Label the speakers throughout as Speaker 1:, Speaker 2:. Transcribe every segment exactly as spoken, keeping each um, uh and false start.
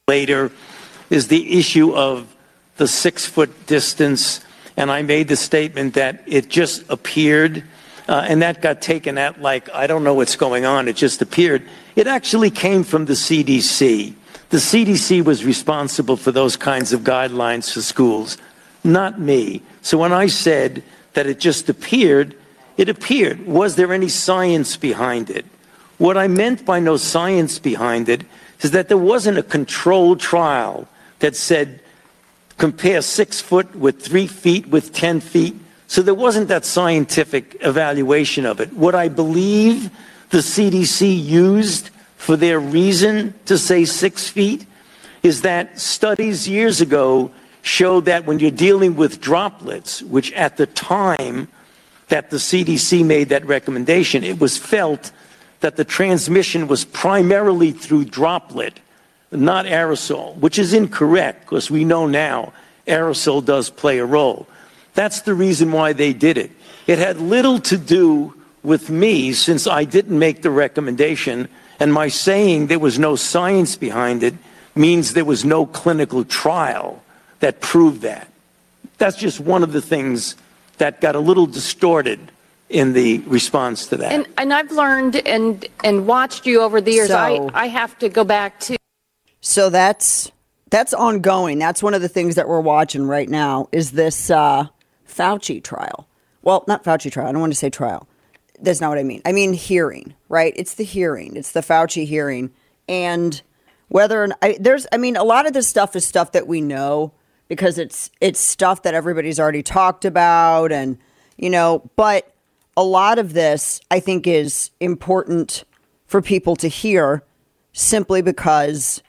Speaker 1: later is the issue of the six-foot distance, and I made the statement that it just appeared, uh, and that got taken at like, I don't know what's going on, it just appeared. It actually came from the C D C. The C D C was responsible for those kinds of guidelines for schools, not me. So when I said that it just appeared, it appeared. Was there any science behind it? What I meant by no science behind it is that there wasn't a controlled trial that said compare six foot with three feet with ten feet. So there wasn't that scientific evaluation of it. What I believe the C D C used for their reason to say six feet is that studies years ago showed that when you're dealing with droplets, which at the time that the C D C made that recommendation, it was felt that the transmission was primarily through droplet, not aerosol, which is incorrect because we know now aerosol does play a role. That's the reason why they did it. It had little to do with me since I didn't make the recommendation, and my saying there was no science behind it means there was no clinical trial that proved that. That's just one of the things that got a little distorted in the response to that.
Speaker 2: And, and I've learned and and watched you over the years.
Speaker 3: So,
Speaker 2: I, I have to go back to.
Speaker 3: So that's that's ongoing. That's one of the things that we're watching right now is this uh, Fauci trial. Well, not Fauci trial. I don't want to say trial. That's not what I mean. I mean hearing, right? It's the hearing. It's the Fauci hearing. And whether I, there's, I mean, a lot of this stuff is stuff that we know because it's it's stuff that everybody's already talked about, and you know, but a lot of this, I think, is important for people to hear simply because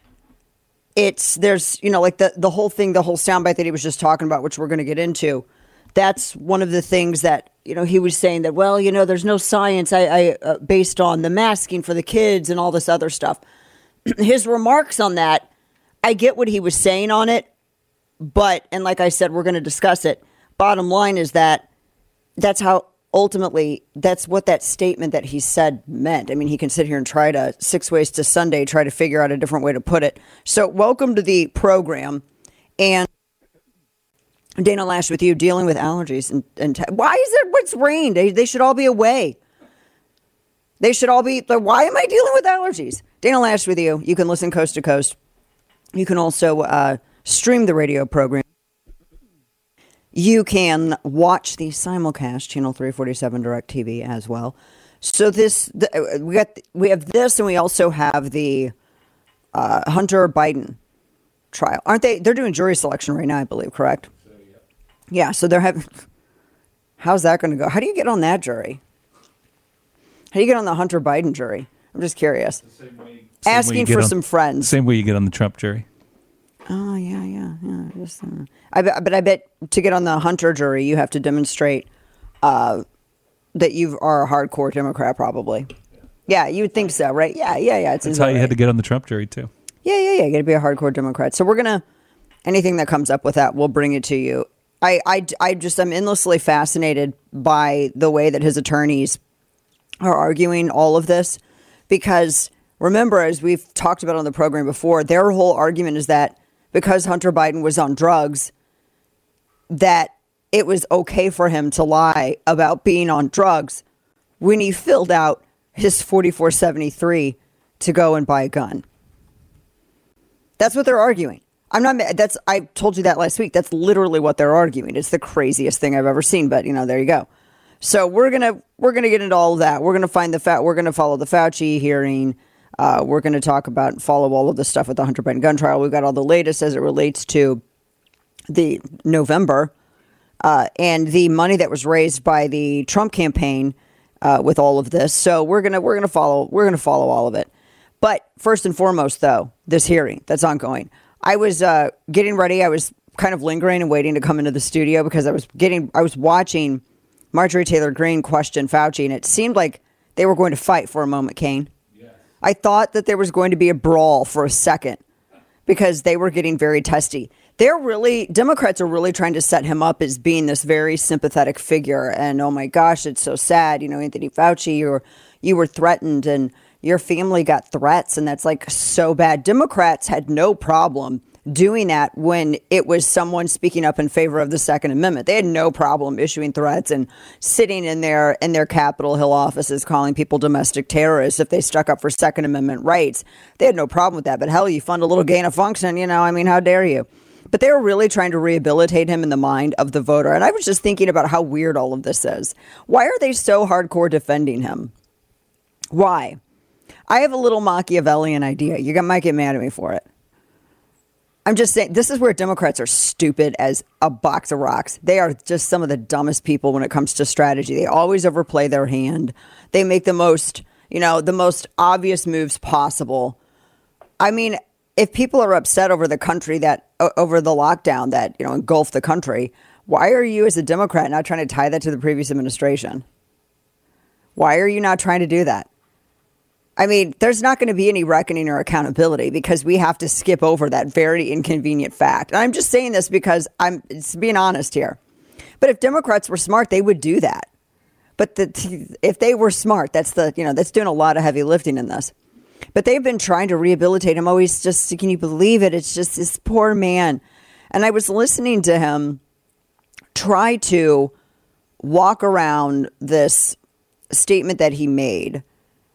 Speaker 3: it's, there's, you know, like the, the whole thing, the whole soundbite that he was just talking about, which we're going to get into. That's one of the things that, you know, he was saying that, well, you know, there's no science I, I uh, based on the masking for the kids and all this other stuff. His remarks on that, I get what he was saying on it, but, and like I said, we're going to discuss it. Bottom line is that that's how, ultimately, that's what that statement that he said meant. I mean, he can sit here and try to, six ways to Sunday, try to figure out a different way to put it. So welcome to the program. And Dana Loesch with you, dealing with allergies. And, and t- why is it, what's rain? They, they should all be away. They should all be, why am I dealing with allergies? Dana Loesch with you. You can listen coast to coast. You can also uh, stream the radio program. You can watch the simulcast, channel three forty-seven DirecTV as well. So this, the, we got, we have this, and we also have the uh, Hunter Biden trial. Aren't they? They're doing jury selection right now, I believe. Correct? So, yeah. yeah. So they're having. How's that going to go? How do you get on that jury? How do you get on the Hunter Biden jury? I'm just curious. The same way, Asking
Speaker 4: same way
Speaker 3: for
Speaker 4: on,
Speaker 3: some friends.
Speaker 4: Same way you get on the Trump jury.
Speaker 3: Oh, yeah, yeah, yeah. Just, uh, I bet, but I bet to get on the Hunter jury, you have to demonstrate uh, that you are a hardcore Democrat, probably. Yeah, you would think so, right? Yeah, yeah, yeah. It's
Speaker 4: That's how you
Speaker 3: right.
Speaker 4: had to get on the Trump jury, too.
Speaker 3: Yeah, yeah, yeah. You got to be a hardcore Democrat. So we're going to, anything that comes up with that, we'll bring it to you. I, I, I just, I'm endlessly fascinated by the way that his attorneys are arguing all of this. Because remember, as we've talked about on the program before, their whole argument is that because Hunter Biden was on drugs, that it was okay for him to lie about being on drugs when he filled out his forty-four seventy-three to go and buy a gun. That's what they're arguing. I'm not, that's, I told you that last week. That's literally what they're arguing. It's the craziest thing I've ever seen, but you know, there you go. So we're going to, we're going to get into all of that. We're going to find the fact, we're going to follow the Fauci hearing. Uh, we're going to talk about and follow all of the stuff with the Hunter Biden gun trial. We've got all the latest as it relates to the November uh, and the money that was raised by the Trump campaign uh, with all of this. So we're gonna we're gonna follow we're gonna follow all of it. But first and foremost, though, this hearing that's ongoing. I was uh, getting ready. I was kind of lingering and waiting to come into the studio because I was getting I was watching Marjorie Taylor Greene question Fauci, and it seemed like they were going to fight for a moment, Kane. I thought that there was going to be a brawl for a second because they were getting very testy. They're really, Democrats are really trying to set him up as being this very sympathetic figure. And oh my gosh, it's so sad. You know, Anthony Fauci, you were, you were threatened and your family got threats and that's like so bad. Democrats had no problem doing that when it was someone speaking up in favor of the Second Amendment. They had no problem issuing threats and sitting in their in their Capitol Hill offices calling people domestic terrorists if they stuck up for Second Amendment rights. They had no problem with that. But hell, you fund a little gain of function, you know, I mean, how dare you? But they were really trying to rehabilitate him in the mind of the voter. And I was just thinking about how weird all of this is. Why are they so hardcore defending him? Why? I have a little Machiavellian idea. You might get mad at me for it. I'm just saying, this is where Democrats are stupid as a box of rocks. They are just some of the dumbest people when it comes to strategy. They always overplay their hand. They make the most, you know, the most obvious moves possible. I mean, if people are upset over the country that, over the lockdown that, you know, engulfed the country, why are you as a Democrat not trying to tie that to the previous administration? Why are you not trying to do that? I mean, there's not going to be any reckoning or accountability because we have to skip over that very inconvenient fact. And I'm just saying this because I'm it's being honest here. But if Democrats were smart, they would do that. But the, if they were smart, that's the, you know, that's doing a lot of heavy lifting in this. But they've been trying to rehabilitate him. Always just, can you believe it? It's just this poor man. And I was listening to him try to walk around this statement that he made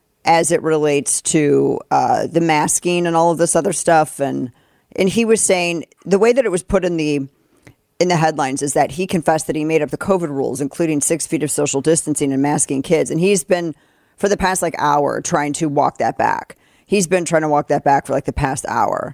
Speaker 3: as it relates to uh, the masking and all of this other stuff. And and he was saying the way that it was put in the in the headlines is that he confessed that he made up the COVID rules, including six feet of social distancing and masking kids. And he's been, for the past like hour, trying to walk that back. He's been trying to walk that back for like the past hour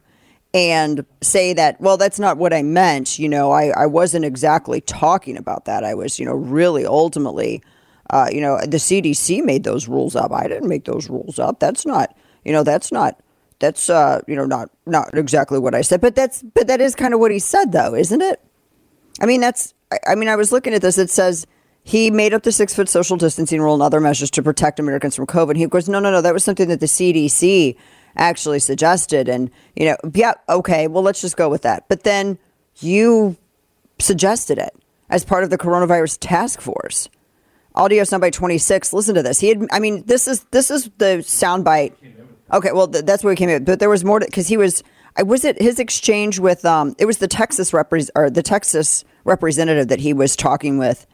Speaker 3: and say that, well, that's not what I meant. You know, I, I wasn't exactly talking about that. I was, you know, really ultimately Uh, you know, the C D C made those rules up. I didn't make those rules up. That's not, you know, that's not, that's, uh, you know, not, not exactly what I said. But that's, but that is kind of what he said, though, isn't it? I mean, that's, I, I mean, I was looking at this. It says he made up the six foot social distancing rule and other measures to protect Americans from COVID. He goes, no, no, no, that was something that the C D C actually suggested. And, you know, yeah, okay, well, let's just go with that. But then you suggested it as part of the coronavirus task force. Audio soundbite twenty-six. Listen to this. He had, I mean, this is this is the soundbite. Okay, well, th- that's where he came in. But there was more because he was. I was it his exchange with. Um, it was the Texas repre- or the Texas representative that he was talking with.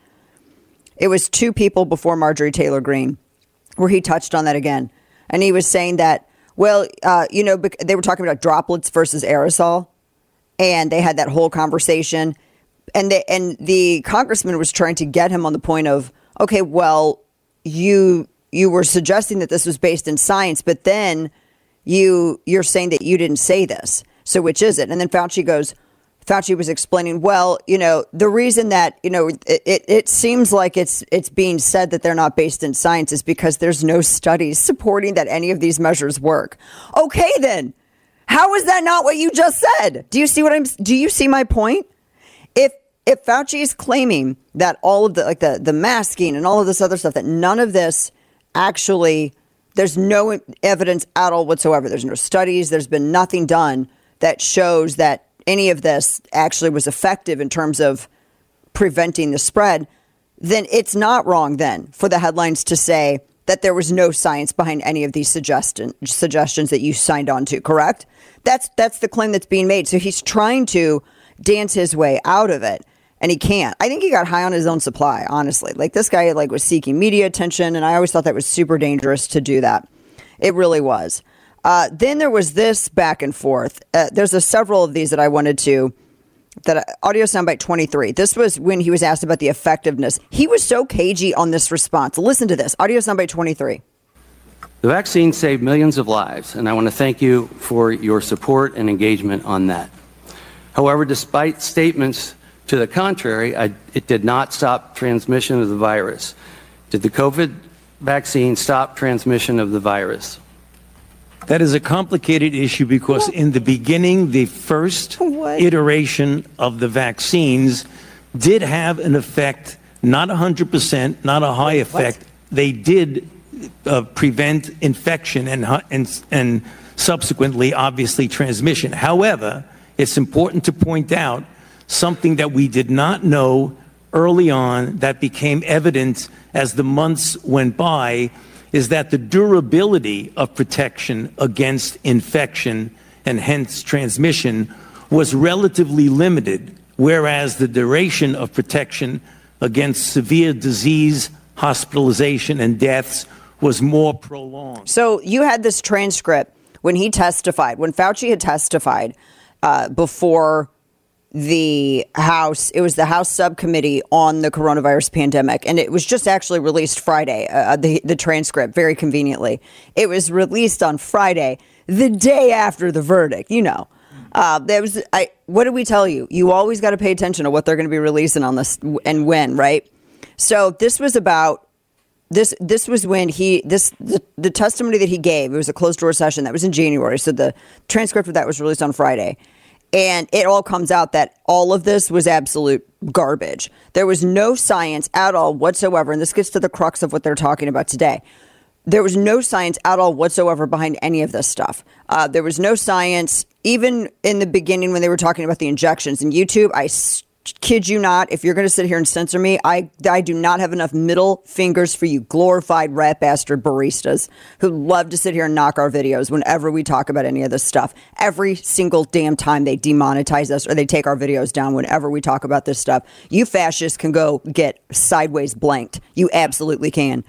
Speaker 3: It was two people before Marjorie Taylor Greene, where he touched on that again, and he was saying that. Well, uh, you know, they were talking about droplets versus aerosol, and they had that whole conversation, and the and the congressman was trying to get him on the point of. Okay, well, you you were suggesting that this was based in science, but then you you're saying that you didn't say this. So which is it? And then Fauci goes, Fauci was explaining, well, you know, the reason that, you know, it, it, it seems like it's it's being said that they're not based in science is because there's no studies supporting that any of these measures work. Okay, then how is that not what you just said? Do you see what I'm do you see my point? If If Fauci is claiming that all of the like the, the masking and all of this other stuff, that none of this actually, there's no evidence at all whatsoever. There's no studies. There's been nothing done that shows that any of this actually was effective in terms of preventing the spread. Then it's not wrong then for the headlines to say that there was no science behind any of these suggestion, suggestions that you signed on to. Correct? That's that's the claim that's being made. So he's trying to dance his way out of it. And he can't. I think he got high on his own supply, honestly. Like this guy like was seeking media attention. And I always thought that was super dangerous to do that. It really was. Uh, then there was this back and forth. Uh, there's a several of these that I wanted to, that uh, audio soundbite twenty-three. This was when he was asked about the effectiveness. He was so cagey on this response. Listen to this. Audio soundbite twenty-three.
Speaker 5: The vaccine saved millions of lives. And I want to thank you for your support and engagement on that. However, despite statements to the contrary, I, it did not stop transmission of the virus. Did the COVID vaccine stop transmission of the virus?
Speaker 1: That is a complicated issue because in the beginning, the first what? iteration of the vaccines did have an effect, not one hundred percent, not a high effect. What? They did uh, prevent infection and, and, and subsequently, obviously, transmission. However, it's important to point out something that we did not know early on that became evident as the months went by is that the durability of protection against infection and hence transmission was relatively limited, whereas the duration of protection against severe disease, hospitalization, and deaths was more prolonged.
Speaker 3: So you had this transcript when he testified, when Fauci had testified uh, before the House, it was the House subcommittee on the coronavirus pandemic, and it was just actually released Friday, uh, the, the transcript, very conveniently. It was released on Friday, the day after the verdict, you know. Uh, there was, I, what did we tell you? You always got to pay attention to what they're going to be releasing on this and when, right? So this was about, this This was when he, this the, the testimony that he gave, it was a closed door session, that was in January, so the transcript of that was released on Friday. And it all comes out that all of this was absolute garbage. There was no science at all whatsoever. And this gets to the crux of what they're talking about today. There was no science at all whatsoever behind any of this stuff. Uh, there was no science, even in the beginning when they were talking about the injections. And YouTube, I kid you not, if you're going to sit here and censor me, I, I do not have enough middle fingers for you glorified rat bastard baristas who love to sit here and knock our videos whenever we talk about any of this stuff. Every single damn time they demonetize us or they take our videos down whenever we talk about this stuff. You fascists can go get sideways blanked. You absolutely can.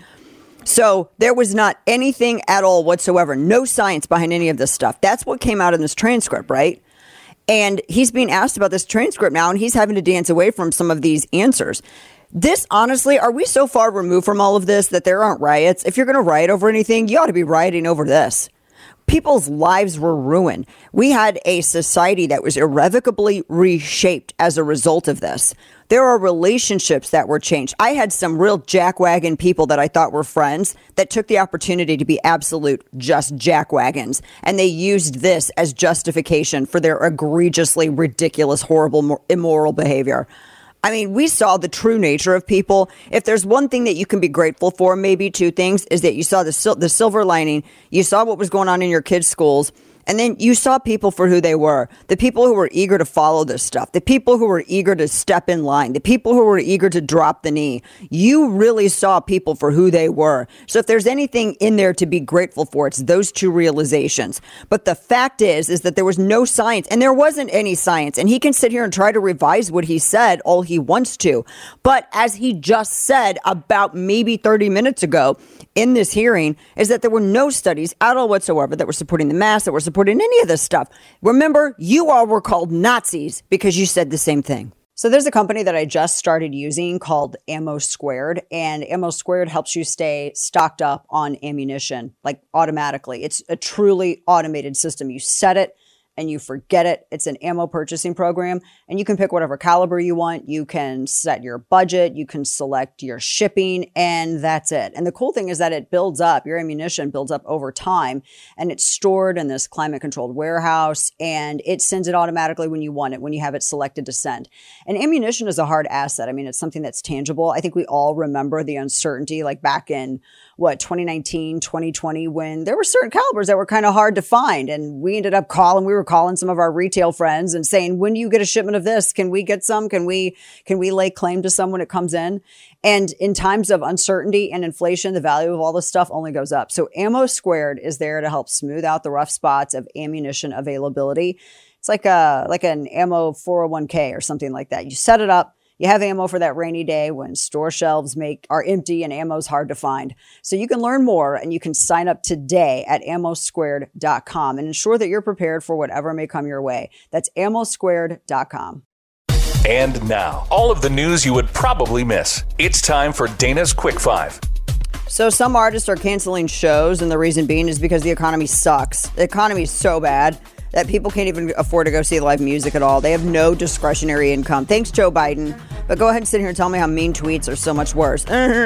Speaker 3: So there was not anything at all whatsoever. No science behind any of this stuff. That's what came out in this transcript, right? And he's being asked about this transcript now, and he's having to dance away from some of these answers. This, honestly, are we so far removed from all of this that there aren't riots? If you're going to riot over anything, you ought to be rioting over this. People's lives were ruined. We had a society that was irrevocably reshaped as a result of this. There are relationships that were changed. I had some real jackwagon people that I thought were friends that took the opportunity to be absolute just jackwagons. And they used this as justification for their egregiously ridiculous, horrible, immoral behavior. I mean, we saw the true nature of people. If there's one thing that you can be grateful for, maybe two things, is that you saw the sil- the silver lining. You saw what was going on in your kids' schools. And then you saw people for who they were, the people who were eager to follow this stuff, the people who were eager to step in line, the people who were eager to drop the knee. You really saw people for who they were. So if there's anything in there to be grateful for, it's those two realizations. But the fact is, is that there was no science, and there wasn't any science. And he can sit here and try to revise what he said all he wants to. But as he just said about maybe thirty minutes ago in this hearing, is that there were no studies at all whatsoever that were supporting the mask, that were supporting supporting any of this stuff. Remember, you all were called Nazis because you said the same thing. So there's a company that I just started using called Ammo Squared, and Ammo Squared helps you stay stocked up on ammunition, like automatically. It's a truly automated system. You set it and you forget it. It's an ammo purchasing program, and you can pick whatever caliber you want. You can set your budget. You can select your shipping, and that's it. And the cool thing is that it builds up. Your ammunition builds up over time, and it's stored in this climate-controlled warehouse, and it sends it automatically when you want it, when you have it selected to send. And ammunition is a hard asset. I mean, it's something that's tangible. I think we all remember the uncertainty, like back in, what, twenty nineteen, twenty twenty, when there were certain calibers that were kind of hard to find, and we ended up calling, we were calling some of our retail friends and saying, when do you get a shipment of this? Can we get some? Can we, can we lay claim to some when it comes in? And in times of uncertainty and inflation, the value of all this stuff only goes up. So Ammo Squared is there to help smooth out the rough spots of ammunition availability. It's like a, like an ammo four oh one k or something like that. You set it up. You have ammo for that rainy day when store shelves make are empty and ammo's hard to find. So you can learn more, and you can sign up today at ammo squared dot com and ensure that you're prepared for whatever may come your way. That's ammo squared dot com.
Speaker 6: And now, all of the news you would probably miss. It's time for Dana's Quick Five.
Speaker 3: So some artists are canceling shows, and the reason being is because the economy sucks. The economy is so bad that people can't even afford to go see live music at all. They have no discretionary income. Thanks, Joe Biden. But go ahead and sit here and tell me how mean tweets are so much worse.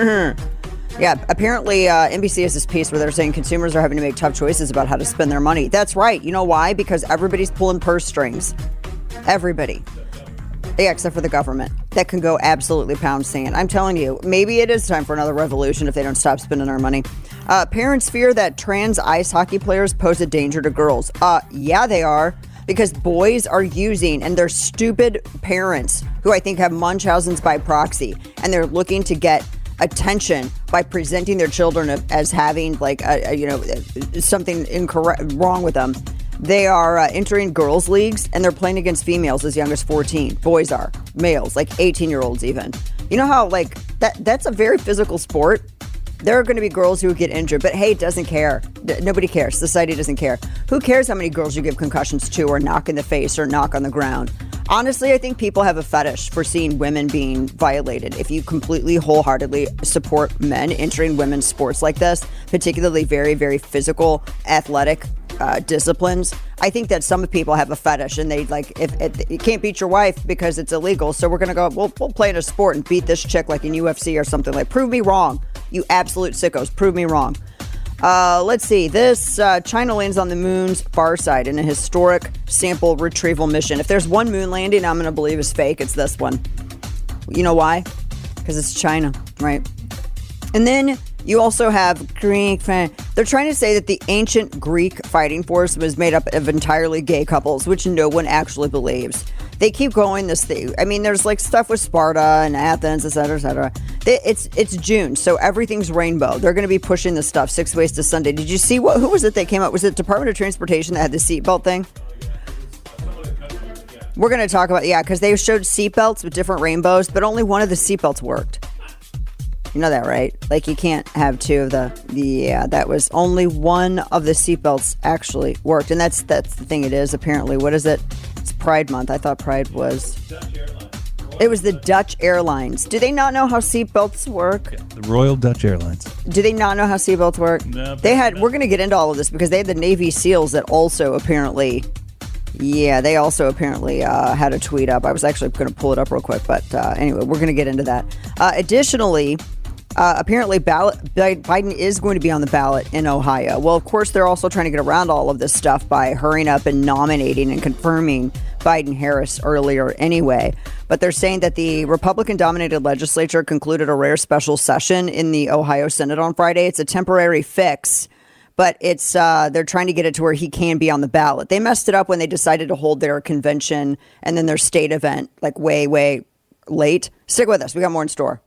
Speaker 3: Yeah, apparently uh, N B C has this piece where they're saying consumers are having to make tough choices about how to spend their money. That's right. You know why? Because everybody's pulling purse strings. Everybody. Yeah, except for the government. That can go absolutely pound sand. I'm telling you, maybe it is time for another revolution if they don't stop spending our money. Uh, parents fear that trans ice hockey players pose a danger to girls. Uh, yeah, they are. Because boys are using, and they're stupid parents who I think have Munchausen's by proxy, and they're looking to get attention by presenting their children as having like a, a, you know something incorrect wrong with them. They are uh, entering girls' leagues and they're playing against females as young as fourteen. Boys are males, like eighteen year olds even. You know how like that that's a very physical sport. There are going to be girls who get injured, but hey, it doesn't care. Nobody cares. Society doesn't care. Who cares how many girls you give concussions to or knock in the face or knock on the ground? Honestly, I think people have a fetish for seeing women being violated. If you completely wholeheartedly support men entering women's sports like this, particularly very, very physical, athletic uh, disciplines, I think that some people have a fetish and they like, if, if you can't beat your wife because it's illegal, so we're going to go, we'll, we'll play in a sport and beat this chick like in U F C or something. Like, prove me wrong. You absolute sickos. Prove me wrong. Uh, let's see. This uh, China lands on the moon's far side in a historic sample retrieval mission. If there's one moon landing I'm going to believe is fake, it's this one. You know why? Because it's China, right? And then you also have Greek. They're trying to say that the ancient Greek fighting force was made up of entirely gay couples, which no one actually believes. They keep going this thing. I mean, there's like stuff with Sparta and Athens, et cetera, et cetera. They, it's it's June, so everything's rainbow. They're going to be pushing this stuff six ways to Sunday. Did you see what? Who was it that came up? Was it Department of Transportation that had the seatbelt thing? We're going to talk about yeah, because they showed seatbelts with different rainbows, but only one of the seatbelts worked. You know that, right? Like you can't have two of the. Yeah, that was only one of the seatbelts actually worked, and that's that's the thing. It is apparently. What is it? It's Pride Month. I thought Pride was. It was the Dutch Airlines. Do they not know how seatbelts work?
Speaker 4: Yeah, the Royal Dutch Airlines.
Speaker 3: Do they not know how seatbelts work?
Speaker 4: No,
Speaker 3: they had. We're going to get into all of this because they had the Navy SEALs that also apparently. Yeah, they also apparently uh, had a tweet up. I was actually going to pull it up real quick, but uh, anyway, we're going to get into that. Uh, additionally. Uh, apparently, ballot, Biden is going to be on the ballot in Ohio. Well, of course, they're also trying to get around all of this stuff by hurrying up and nominating and confirming Biden-Harris earlier anyway. But they're saying that the Republican-dominated legislature concluded a rare special session in the Ohio Senate on Friday. It's a temporary fix, but it's uh, they're trying to get it to where he can be on the ballot. They messed it up when they decided to hold their convention and then their state event like way, way late. Stick with us. We got more in store.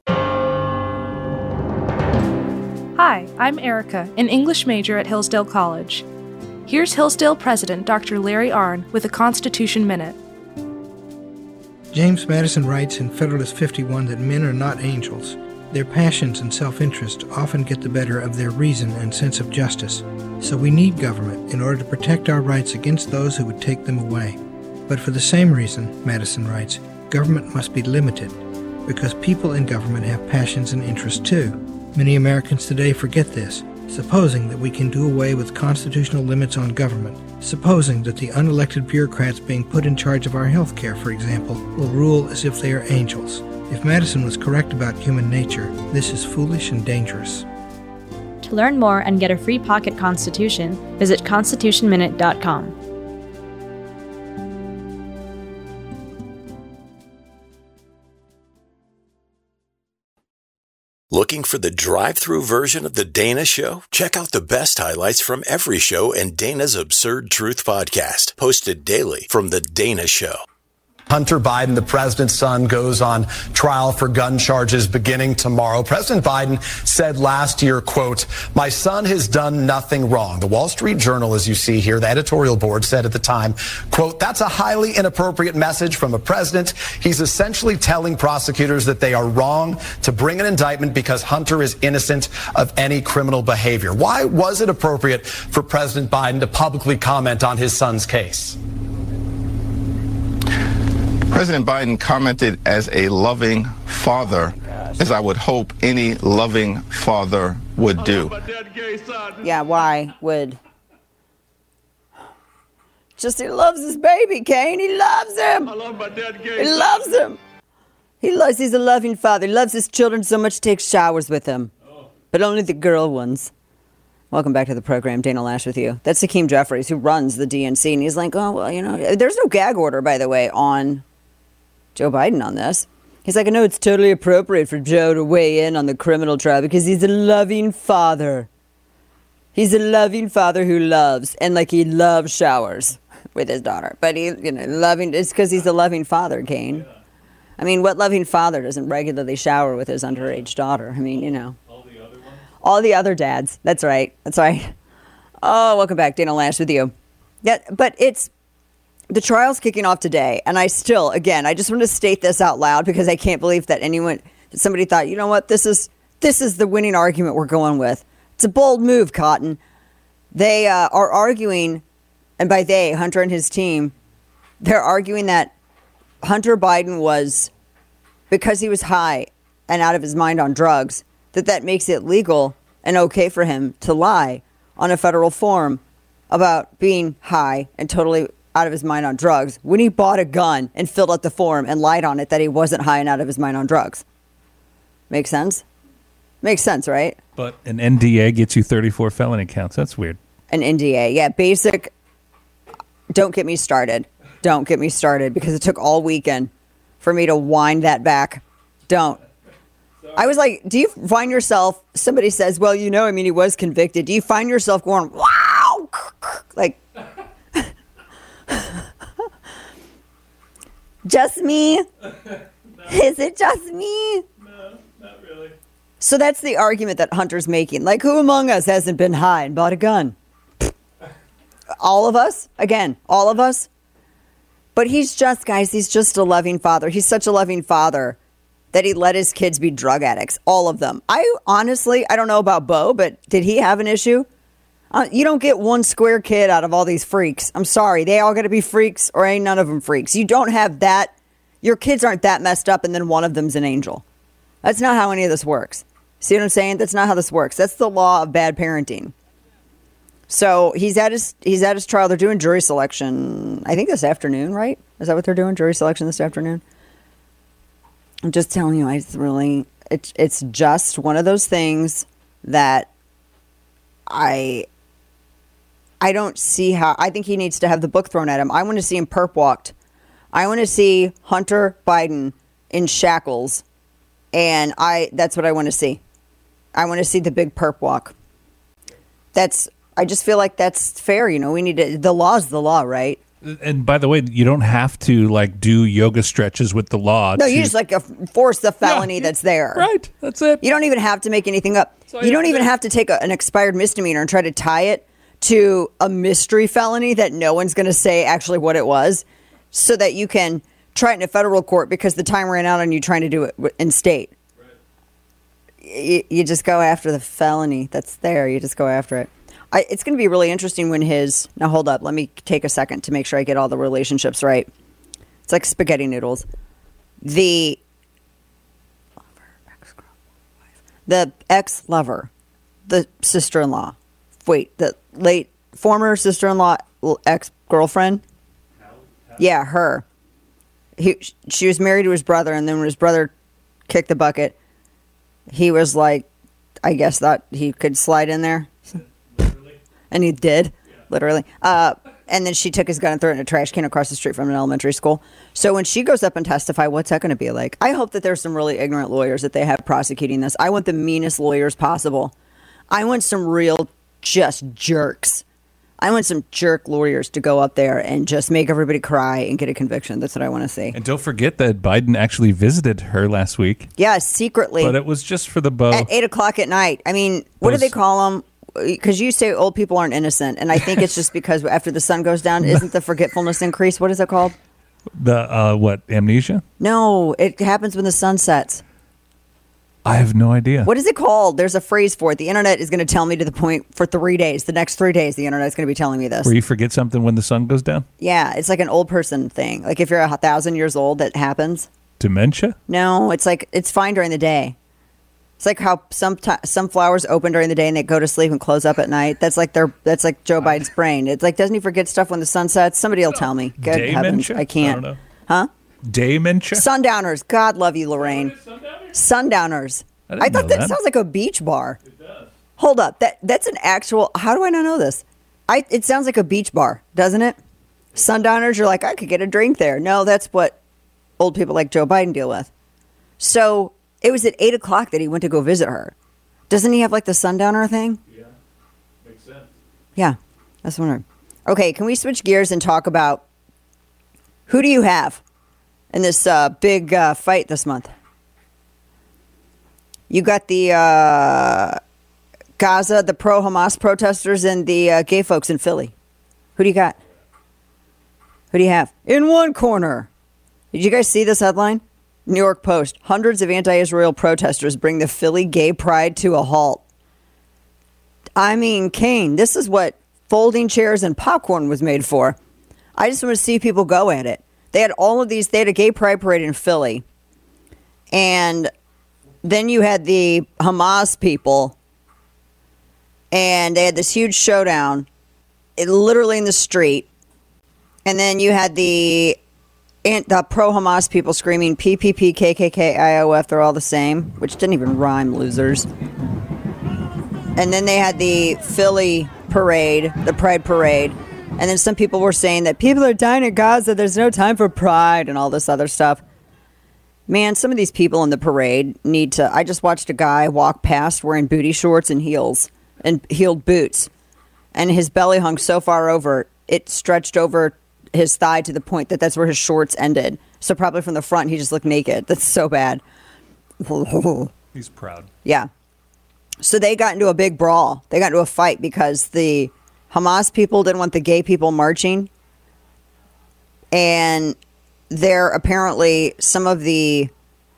Speaker 7: Hi, I'm Erica, an English major at Hillsdale College. Here's Hillsdale President Doctor Larry Arnn with a Constitution Minute.
Speaker 8: James Madison writes in Federalist fifty-one that men are not angels. Their passions and self-interest often get the better of their reason and sense of justice. So we need government in order to protect our rights against those who would take them away. But for the same reason, Madison writes, government must be limited, because people in government have passions and interests too. Many Americans today forget this, supposing that we can do away with constitutional limits on government, supposing that the unelected bureaucrats being put in charge of our health care, for example, will rule as if they are angels. If Madison was correct about human nature, this is foolish and dangerous.
Speaker 9: To learn more and get a free pocket Constitution, visit constitution minute dot com.
Speaker 10: Looking for the drive-through version of The Dana Show? Check out the best highlights from every show and Dana's Absurd Truth podcast, posted daily from The Dana Show.
Speaker 11: Hunter Biden, the president's son, goes on trial for gun charges beginning tomorrow. President Biden said last year, quote, "My son has done nothing wrong." The Wall Street Journal, as you see here, the editorial board said at the time, quote, "That's a highly inappropriate message from a president. He's essentially telling prosecutors that they are wrong to bring an indictment because Hunter is innocent of any criminal behavior." Why was it appropriate for President Biden to publicly comment on his son's case?
Speaker 12: President Biden commented as a loving father, as I would hope any loving father would do.
Speaker 3: Yeah, why would? Just he loves his baby, Kane. He loves him. I love my dad gay. He loves him. He loves. He's a loving father. He loves his children so much. He takes showers with them, but only the girl ones. Welcome back to the program. Dana Lash with you. That's Hakeem Jeffries, who runs the D N C, and he's like, oh well, you know, there's no gag order, by the way, on Joe Biden on this. He's like, I know it's totally appropriate for Joe to weigh in on the criminal trial because he's a loving father. He's a loving father who loves, and like he loves showers with his daughter. But he, you know, loving, it's because he's a loving father, Kane. I mean, what loving father doesn't regularly shower with his underage daughter? I mean, you know. All the other ones? All the other dads. That's right. That's right. Oh, welcome back. Dana Lash with you. Yeah, but it's, the trial's kicking off today. And I still, again, I just want to state this out loud because I can't believe that anyone, that somebody thought, you know what, this is, this is the winning argument we're going with. It's a bold move, Cotton. They uh, are arguing, and by they, Hunter and his team, they're arguing that Hunter Biden was, because he was high and out of his mind on drugs, that that makes it legal and okay for him to lie on a federal form about being high and totally out of his mind on drugs when he bought a gun and filled out the form and lied on it that he wasn't high and out of his mind on drugs. Makes sense? Makes sense, right?
Speaker 4: But an N D A gets you thirty-four felony counts. That's weird.
Speaker 3: An N D A. Yeah, basic. Don't get me started. Don't get me started because it took all weekend for me to wind that back. Don't. I was like, do you find yourself, somebody says, well, you know, I mean, he was convicted. Do you find yourself going, wow? Like, just me? Is it just me?
Speaker 4: No, not really.
Speaker 3: So that's the argument that Hunter's making. Like, who among us hasn't been high and bought a gun? All of us? Again, all of us? But he's just, guys, he's just a loving father. He's such a loving father that he let his kids be drug addicts, all of them. I honestly, I don't know about Bo, but did he have an issue? Uh, you don't get one square kid out of all these freaks. I'm sorry. They all got to be freaks or ain't none of them freaks. You don't have that. Your kids aren't that messed up and then one of them's an angel. That's not how any of this works. See what I'm saying? That's not how this works. That's the law of bad parenting. So he's at his he's at his trial. They're doing jury selection, I think this afternoon, right? Is that what they're doing? Jury selection this afternoon? I'm just telling you, it's really, it's, it's just one of those things that I, I don't see how, I think he needs to have the book thrown at him. I want to see him perp walked. I want to see Hunter Biden in shackles. And I, that's what I want to see. I want to see the big perp walk. That's, I just feel like that's fair. You know, we need to, the law's the law, right?
Speaker 4: And by the way, you don't have to like do yoga stretches with the law.
Speaker 3: No,
Speaker 4: to,
Speaker 3: you just like force the felony yeah, that's there.
Speaker 4: Right. That's it.
Speaker 3: You don't even have to make anything up. So you don't even have to take a, an expired misdemeanor and try to tie it to a mystery felony that no one's going to say actually what it was so that you can try it in a federal court because the time ran out on you trying to do it in state. Right. You, you just go after the felony that's there. You just go after it. I, it's going to be really interesting when his... Now, hold up. Let me take a second to make sure I get all the relationships right. It's like spaghetti noodles. The... The ex-lover. The sister-in-law. Wait, the late former sister-in-law, ex-girlfriend? Yeah, her. He, she was married to his brother, and then when his brother kicked the bucket, he was like, I guess thought he could slide in there. And he did, yeah. literally. Uh, and then she took his gun and threw it in a trash can across the street from an elementary school. So when she goes up and testify, what's that going to be like? I hope that there's some really ignorant lawyers that they have prosecuting this. I want the meanest lawyers possible. I want some real just jerks. I want some jerk lawyers to go up there and just make everybody cry and get a conviction. That's what I want to see.
Speaker 4: And don't forget that Biden actually visited her last week.
Speaker 3: Yeah, secretly.
Speaker 4: But it was just for the bow.
Speaker 3: At eight o'clock at night. I mean, what Those- do they call them? Because you say old people aren't innocent, and I think it's just because after the sun goes down, isn't the forgetfulness increase? What is it called?
Speaker 4: The, uh, what, amnesia?
Speaker 3: No, it happens when the sun sets.
Speaker 4: I have no idea.
Speaker 3: What is it called? There's a phrase for it. The internet is going to tell me to the point for three days. The next three days, the internet is going to be telling me this.
Speaker 4: Where you forget something when the sun goes down?
Speaker 3: Yeah, it's like an old person thing. Like if you're a thousand years old, that happens.
Speaker 4: Dementia?
Speaker 3: No, it's like, it's fine during the day. It's like how some t- some flowers open during the day and they go to sleep and close up at night. That's like their that's like Joe Biden's brain. It's like, doesn't he forget stuff when the sun sets? Somebody will tell me. Good heavens, I can't.
Speaker 4: I don't know.
Speaker 3: Huh?
Speaker 4: Dementia?
Speaker 3: Sundowners. God love you, Lorraine. Sundowners? Sundowners.
Speaker 4: I,
Speaker 3: I thought that, that sounds like a beach bar. It does. Hold up. That that's an actual. How do I not know this? I it sounds like a beach bar, doesn't it? Sundowners. You're like, I could get a drink there. No, that's what old people like Joe Biden deal with. So. It was at eight o'clock that he went to go visit her. Doesn't he have like the sundowner thing?
Speaker 4: Yeah, makes sense.
Speaker 3: Yeah, that's what I'm wondering. Okay, can we switch gears and talk about who do you have? in this uh, big uh, fight this month? You got the uh, Gaza, the pro-Hamas protesters, and the uh, gay folks in Philly. Who do you got? Who do you have? In one corner. Did you guys see this headline? New York Post. Hundreds of anti-Israel protesters bring the Philly gay pride to a halt. I mean, Kane, this is what folding chairs and popcorn was made for. I just want to see people go at it. They had all of these. They had a gay pride parade in Philly. And then you had the Hamas people. And they had this huge showdown, it, literally in the street. And then you had the the pro-Hamas people screaming P P P, K K K, I O F, they're all the same, which didn't even rhyme, losers. And then they had the Philly parade, the Pride Parade. And then some people were saying that people are dying in Gaza, there's no time for pride and all this other stuff. Man, some of these people in the parade need to... I just watched a guy walk past wearing booty shorts and heels, and heeled boots. And his belly hung so far over, it stretched over his thigh to the point that that's where his shorts ended. So probably from the front, he just looked naked. That's so bad.
Speaker 4: He's proud.
Speaker 3: Yeah. So they got into a big brawl. They got into a fight because the Hamas people didn't want the gay people marching. And there apparently some of the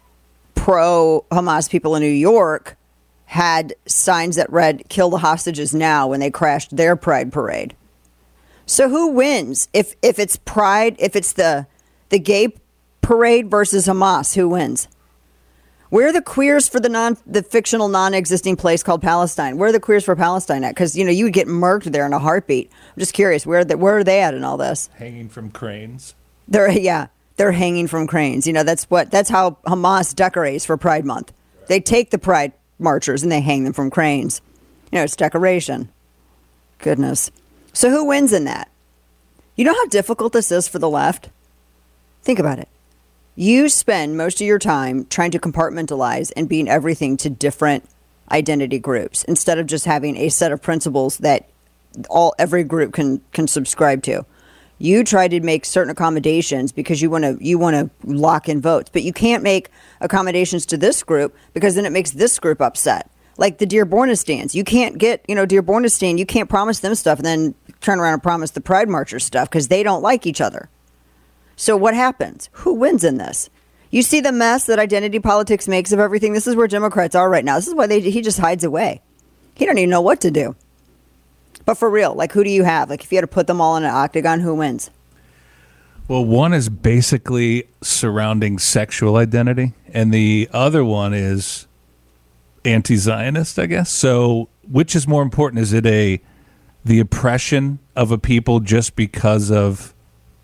Speaker 3: pro-Hamas people in New York had signs that read, "Kill the hostages now," when they crashed their pride parade. So who wins? If if it's pride, if it's the the gay parade versus Hamas, who wins? Where are the queers for the non the fictional non-existing place called Palestine? Where are the queers for Palestine at? Because, you know, you would get murked there in a heartbeat. I'm just curious, where the, where are they at in all this?
Speaker 4: Hanging from cranes.
Speaker 3: They're yeah, they're hanging from cranes. You know, that's what that's how Hamas decorates for Pride Month. They take the pride marchers and they hang them from cranes. You know, it's decoration. Goodness. So who wins in that? You know how difficult this is for the left? Think about it. You spend most of your time trying to compartmentalize and being everything to different identity groups instead of just having a set of principles that all every group can can subscribe to. You try to make certain accommodations because you want to you want to lock in votes, but you can't make accommodations to this group because then it makes this group upset. Like the Dearbornistans, you can't get, you know, Dearbornistan, you can't promise them stuff and then turn around and promise the Pride Marchers stuff because they don't like each other. So what happens? Who wins in this? You see the mess that identity politics makes of everything. This is where Democrats are right now. This is why they, he just hides away. He don't even know what to do. But for real, like, who do you have? Like, if you had to put them all in an octagon, who wins?
Speaker 4: Well, one is basically surrounding sexual identity, and the other one is anti-Zionist, I guess. So which is more important? Is it a the oppression of a people just because of...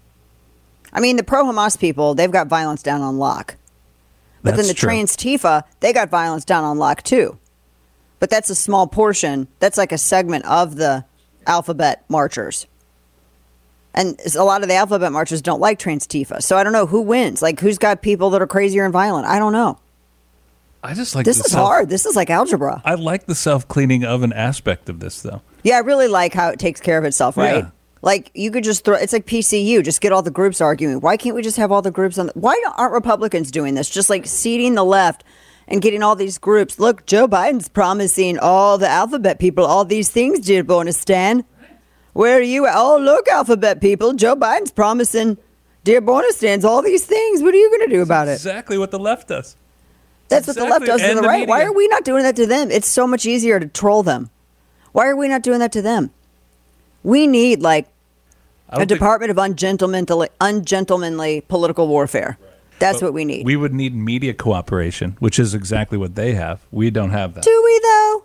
Speaker 3: I mean, the pro-Hamas people, they've got violence down on lock. But
Speaker 4: That's
Speaker 3: then the
Speaker 4: true.
Speaker 3: trans-Tifa, they got violence down on lock too. But that's a small portion. That's like a segment of the alphabet marchers. And a lot of the alphabet marchers don't like trans-Tifa. So I don't know who wins. Like, who's got people that are crazier and violent? I don't know.
Speaker 4: I just like
Speaker 3: This
Speaker 4: the
Speaker 3: is
Speaker 4: self-
Speaker 3: hard. This is like algebra.
Speaker 4: I like the self-cleaning oven aspect of this, though.
Speaker 3: Yeah, I really like how it takes care of itself, right?
Speaker 4: Yeah.
Speaker 3: Like, you could just throw, it's like P C U, just get all the groups arguing. Why can't we just have all the groups on, the, why aren't Republicans doing this? Just like seeding the left and getting all these groups. Look, Joe Biden's promising all the alphabet people all these things, dear Bonistan. Where are you at? Oh, look, alphabet people, Joe Biden's promising dear Bonistan's all these things. What are you going to do about it?
Speaker 4: Exactly what the left does.
Speaker 3: That's what the left does to
Speaker 4: and
Speaker 3: the
Speaker 4: the
Speaker 3: right. Why
Speaker 4: media.
Speaker 3: are we not doing that to them? It's so much easier to troll them. Why are we not doing that to them? We need, like, a department of ungentlemanly, ungentlemanly political warfare. That's
Speaker 4: But
Speaker 3: what we need.
Speaker 4: We would need media cooperation, which is exactly what they have. We don't have that.
Speaker 3: Do we, though?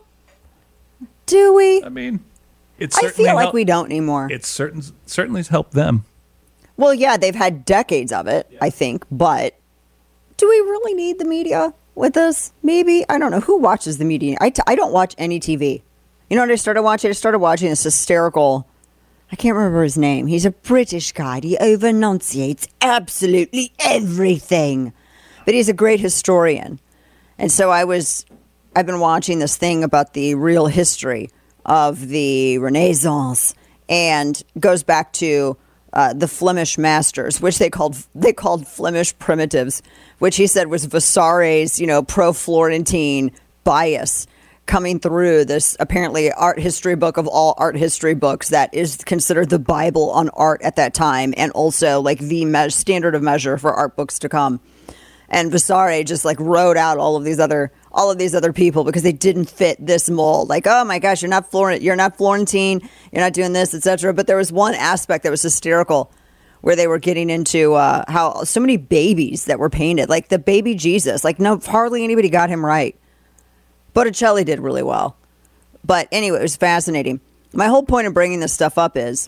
Speaker 3: Do we?
Speaker 4: I mean, it's
Speaker 3: I
Speaker 4: certainly
Speaker 3: feel like
Speaker 4: help-
Speaker 3: we don't anymore.
Speaker 4: It's certain certainly has helped them.
Speaker 3: Well, yeah, they've had decades of it, I think. But do we really need the media with us? Maybe. I don't know. Who watches the media? I, t- I don't watch any T V. You know what I started watching? I started watching this hysterical... I can't remember his name. He's a British guy. He over-enunciates absolutely everything. But he's a great historian. And so I was, I've been watching this thing about the real history of the Renaissance, and goes back to uh, the Flemish masters, which they called they called Flemish primitives, which he said was Vasari's, you know, pro-Florentine bias coming through this apparently art history book of all art history books that is considered the Bible on art at that time, and also like the me- standard of measure for art books to come. And Vasari just like wrote out all of these other all of these other people because they didn't fit this mold. Like, oh my gosh, you're not Florent, you're not Florentine, you're not doing this, et cetera. But there was one aspect that was hysterical where they were getting into uh, how so many babies that were painted, like the baby Jesus. Like, no, hardly anybody got him right. Botticelli did really well. But anyway, it was fascinating. My whole point of bringing this stuff up is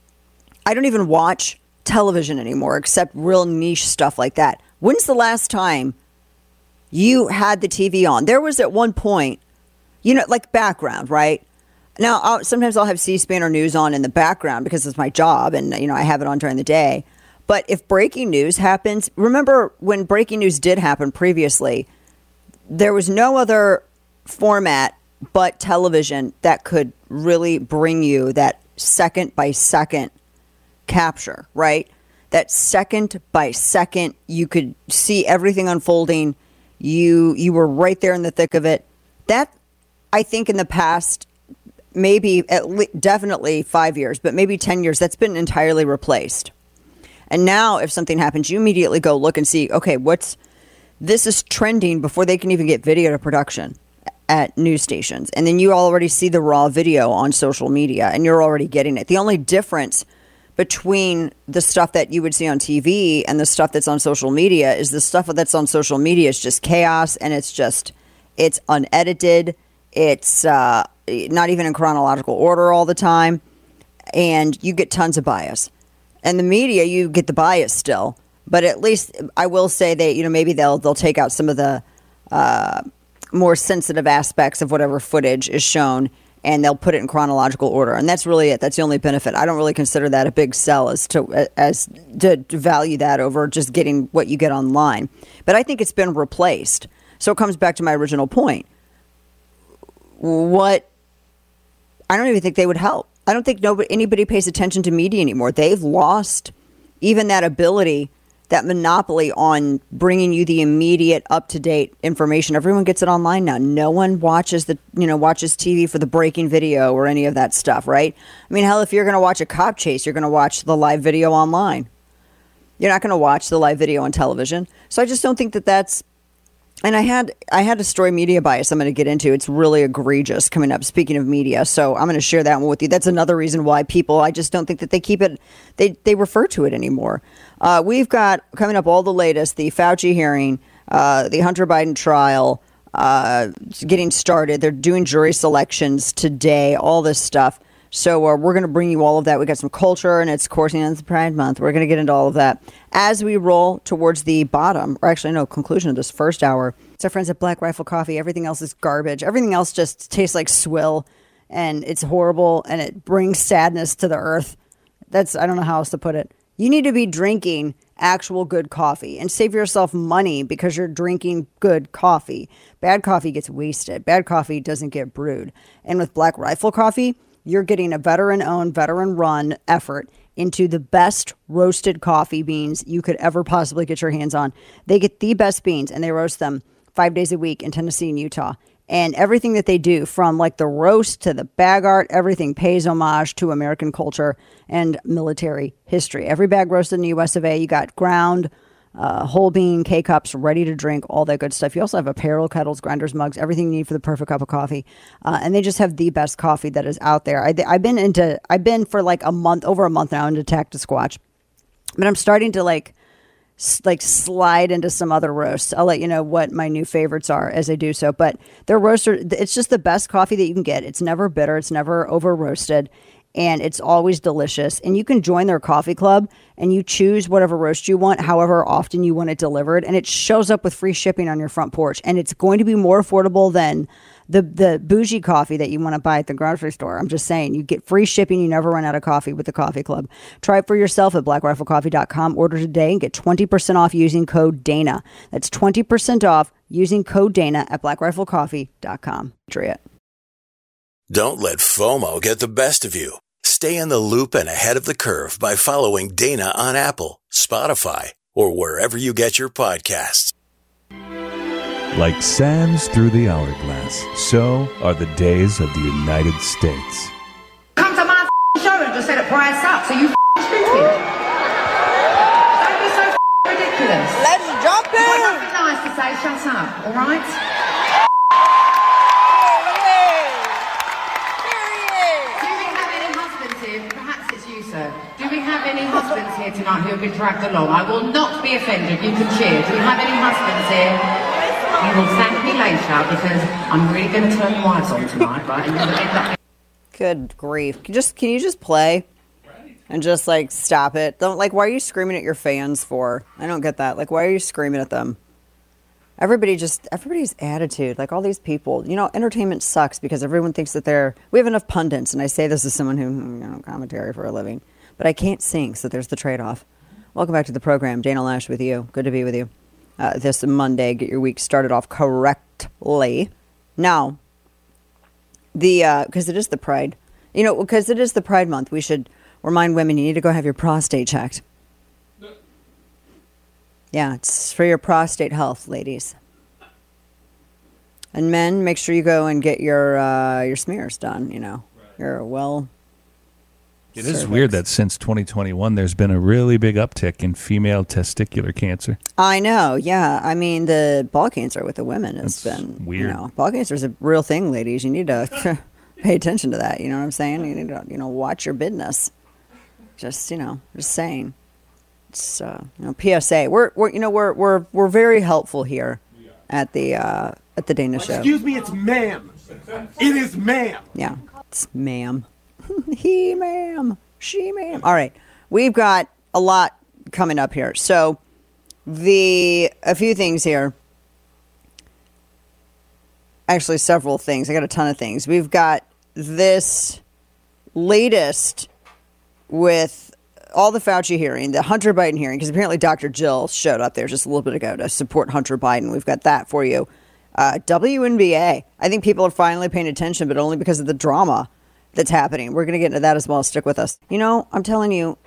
Speaker 3: I don't even watch television anymore except real niche stuff like that. When's the last time you had the T V on? There was at one point, you know, like background, right? Now, I'll, sometimes I'll have C-SPAN or news on in the background because it's my job and, you know, I have it on during the day. But if breaking news happens, remember when breaking news did happen previously, there was no other format but television that could really bring you that second by second capture, right? That second by second, you could see everything unfolding. You you were right there in the thick of it. That, I think in the past, maybe at le- definitely five years, but maybe ten years, that's been entirely replaced. And now if something happens, you immediately go look and see, okay, what's, this is trending before they can even get video to production at news stations. And then you already see the raw video on social media and you're already getting it. The only difference between the stuff that you would see on T V and the stuff that's on social media is the stuff that's on social media is just chaos, and it's just, it's unedited. It's uh, not even in chronological order all the time. And you get tons of bias. And the media, you get the bias still. But at least I will say that, you know, maybe they'll they'll take out some of the uh, more sensitive aspects of whatever footage is shown, and they'll put it in chronological order. And that's really it. That's the only benefit. I don't really consider that a big sell as to as to value that over just getting what you get online. But I think it's been replaced. So it comes back to my original point. What I don't even think they would help. I don't think nobody anybody pays attention to media anymore. They've lost even that ability, that monopoly on bringing you the immediate, up-to-date information. Everyone gets it online now. No one watches the, you know, watches T V for the breaking video or any of that stuff, right? I mean, hell, if you're going to watch a cop chase, you're going to watch the live video online. You're not going to watch the live video on television. So I just don't think that that's. And I had I had a story, media bias, I'm going to get into. It's really egregious coming up, speaking of media. So I'm going to share that one with you. That's another reason why people, I just don't think that they keep it, they, they refer to it anymore. Uh, we've got coming up all the latest, the Fauci hearing, uh, the Hunter Biden trial, uh, getting started. They're doing jury selections today, all this stuff. So uh, we're going to bring you all of that. We got some culture, and it's, of course, you know, it's Pride Month. We're going to get into all of that as we roll towards the bottom, or actually, no, conclusion of this first hour. It's our friends at Black Rifle Coffee. Everything else is garbage. Everything else just tastes like swill, and it's horrible, and it brings sadness to the earth. That's, I don't know how else to put it. You need to be drinking actual good coffee and save yourself money because you're drinking good coffee. Bad coffee gets wasted. Bad coffee doesn't get brewed. And with Black Rifle Coffee, you're getting a veteran-owned, veteran-run effort into the best roasted coffee beans you could ever possibly get your hands on. They get the best beans, and they roast them five days a week in Tennessee and Utah. And everything that they do, from like the roast to the bag art, everything pays homage to American culture and military history. Every bag roasted in the U S of A, you got ground, uh, whole bean, K-cups, ready to drink, all that good stuff. You also have apparel, kettles, grinders, mugs, everything you need for the perfect cup of coffee. Uh, and they just have the best coffee that is out there. I, I've been into, I've been for like a month, over a month now into Tactus Squatch. But I'm starting to like, like slide into some other roasts. I'll let you know what my new favorites are as I do so. But their roaster, it's just the best coffee that you can get. It's never bitter. It's never over roasted. And it's always delicious. And you can join their coffee club and you choose whatever roast you want, however often you want it delivered. And it shows up with free shipping on your front porch. And it's going to be more affordable than the, the bougie coffee that you want to buy at the grocery store. I'm just saying, you get free shipping. You never run out of coffee with the coffee club. Try it for yourself at black rifle coffee dot com. Order today and get twenty percent off using code Dana. That's twenty percent off using code Dana at black rifle coffee dot com. Try it.
Speaker 10: Don't let FOMO get the best of you. Stay in the loop and ahead of the curve by following Dana on Apple, Spotify, or wherever you get your podcasts.
Speaker 4: Like sands through the hourglass, so are the days of the United States.
Speaker 13: Come to my show and just set a price up, so you stupid. Don't be so ridiculous.
Speaker 3: Let's jump in.
Speaker 13: I've got nothing nice to say, shut up, all right? Do we have any husbands here? Perhaps it's you, sir. Do we have any husbands here tonight who have been dragged along? I will not be offended. You can cheer. Do we have any husbands here? You will thank me later because I'm really going to turn the wives on tonight, right? And you're going to end up.
Speaker 3: Good grief. Can you just can you just play and just like stop it? Don't like why are you screaming at your fans for? I don't get that. Like why are you screaming at them? Everybody just everybody's attitude, like all these people, you know, entertainment sucks because everyone thinks that they're we have enough pundits, and I say this as someone who, you know, commentary for a living, but I can't sing, so there's the trade-off. Welcome back to the program. Dana Loesch with you. Good to be with you. Uh, this Monday, get your week started off correctly. Now, the because uh, it is the Pride, you know, because it is the Pride Month, we should remind women you need to go have your prostate checked. Yeah, it's for your prostate health, ladies. And men, make sure you go and get your uh, your smears done. You know, you're well.
Speaker 4: It is cervix. Weird that since twenty twenty-one, there's been a really big uptick in female testicular cancer.
Speaker 3: I know, yeah. I mean, the ball cancer with the women has
Speaker 4: That's
Speaker 3: been
Speaker 4: weird.
Speaker 3: You know, ball cancer is a real thing, ladies. You need to pay attention to that. You know what I'm saying? You need to, you know, watch your business. Just, you know, just saying. It's, uh, you know, P S A. We're, we're, you know, we're, we're, we're very helpful here at the, uh, at the Dana Show.
Speaker 14: Excuse me, it's ma'am. It is ma'am.
Speaker 3: Yeah, it's ma'am. He, ma'am. She, ma'am. All right. We've got a lot coming up here. So the, a few things here. Actually, several things. I got a ton of things. We've got this latest with all the Fauci hearing, the Hunter Biden hearing, because apparently Doctor Jill showed up there just a little bit ago to support Hunter Biden. We've got that for you. Uh, W N B A. I think people are finally paying attention, but only because of the drama that's happening. We're going to get into that as well. Stick with us. You know, I'm telling you,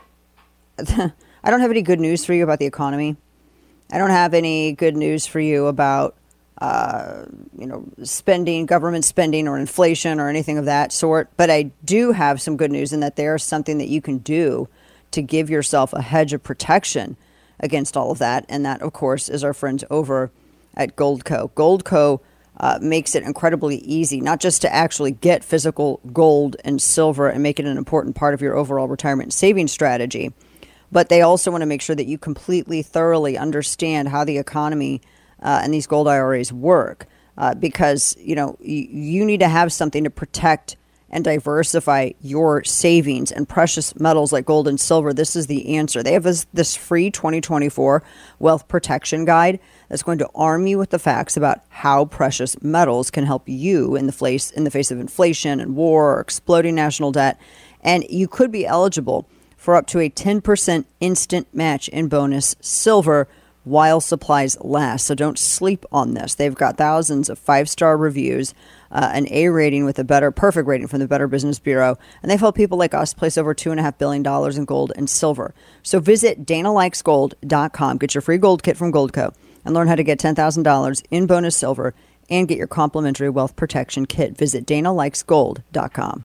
Speaker 3: I don't have any good news for you about the economy. I don't have any good news for you about, uh, you know, spending, government spending or inflation or anything of that sort. But I do have some good news in that there's something that you can do to give yourself a hedge of protection against all of that. And that, of course, is our friends over at Goldco. Goldco uh, makes it incredibly easy, not just to actually get physical gold and silver and make it an important part of your overall retirement savings strategy, but they also want to make sure that you completely, thoroughly understand how the economy uh, and these gold I R As work, uh, because, you know, you, you need to have something to protect and diversify your savings, and precious metals like gold and silver. This is the answer. They have this, this free twenty twenty-four wealth protection guide that's going to arm you with the facts about how precious metals can help you in the face, in the face of inflation and war or exploding national debt. And you could be eligible for up to a ten percent instant match in bonus silver while supplies last. So don't sleep on this. They've got thousands of five-star reviews, uh, an A rating with a better, perfect rating from the Better Business Bureau. And they've helped people like us place over two point five billion dollars in gold and silver. So visit Dana Likes Gold dot com. Get your free gold kit from Goldco and learn how to get ten thousand dollars in bonus silver and get your complimentary wealth protection kit. Visit Dana Likes Gold dot com.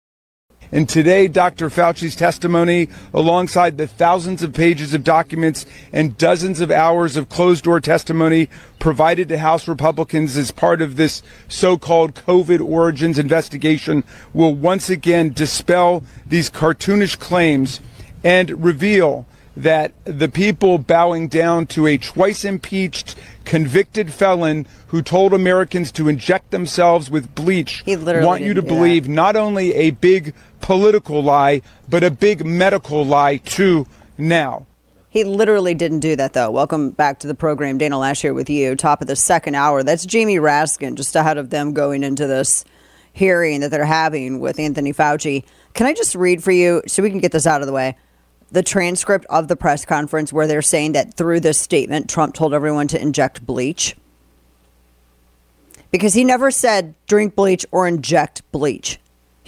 Speaker 15: And today, Doctor Fauci's testimony, alongside the thousands of pages of documents and dozens of hours of closed-door testimony provided to House Republicans as part of this so-called COVID origins investigation, will once again dispel these cartoonish claims and reveal that the people bowing down to a twice-impeached, convicted felon who told Americans to inject themselves with bleach want you to believe not only a big political lie, but a big medical lie, too, now.
Speaker 3: He literally didn't do that, though. Welcome back to the program. Dana Loesch here with you. Top of the second hour. That's Jamie Raskin, just ahead of them going into this hearing that they're having with Anthony Fauci. Can I just read for you, so we can get this out of the way, the transcript of the press conference where they're saying that through this statement, Trump told everyone to inject bleach? Because he never said drink bleach or inject bleach.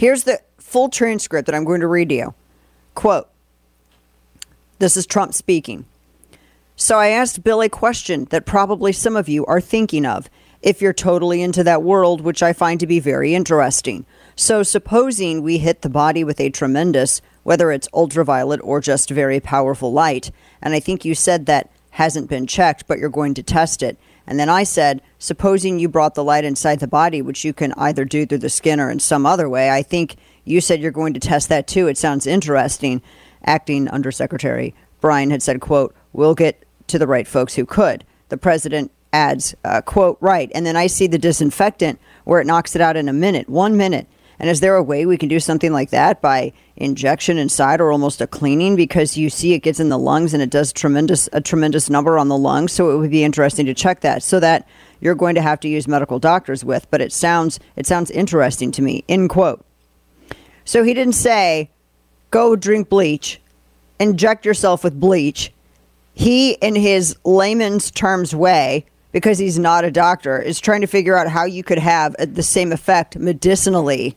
Speaker 3: Here's the full transcript that I'm going to read to you. Quote, this is Trump speaking. So I asked Bill a question that probably some of you are thinking of, if you're totally into that world, which I find to be very interesting. So supposing we hit the body with a tremendous, whether it's ultraviolet or just very powerful light, and I think you said that hasn't been checked, but you're going to test it. And then I said, supposing you brought the light inside the body, which you can either do through the skin or in some other way, I think you said you're going to test that too. It sounds interesting. Acting Undersecretary Bryan had said, quote, we'll get to the right folks who could. The president adds, uh, quote, right. And then I see the disinfectant where it knocks it out in a minute, one minute. And is there a way we can do something like that by injection inside or almost a cleaning? Because you see it gets in the lungs and it does tremendous a tremendous number on the lungs. So it would be interesting to check that, so that you're going to have to use medical doctors with. But it sounds it sounds interesting to me, end quote. So he didn't say, go drink bleach, inject yourself with bleach. He, in his layman's terms way, because he's not a doctor, is trying to figure out how you could have the same effect medicinally,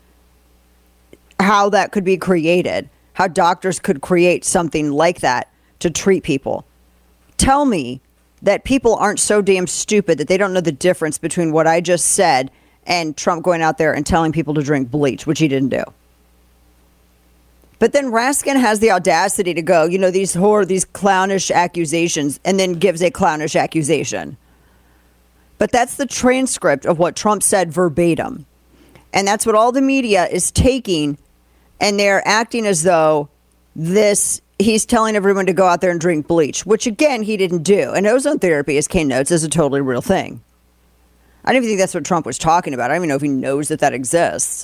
Speaker 3: how that could be created, how doctors could create something like that to treat people. Tell me that people aren't so damn stupid that they don't know the difference between what I just said and Trump going out there and telling people to drink bleach, which he didn't do. But then Raskin has the audacity to go, you know, these horror, these clownish accusations, and then gives a clownish accusation. But that's the transcript of what Trump said verbatim. And that's what all the media is taking, and they're acting as though this, he's telling everyone to go out there and drink bleach, which again, he didn't do. And ozone therapy, as Kane notes, is a totally real thing. I don't even think that's what Trump was talking about. I don't even know if he knows that that exists.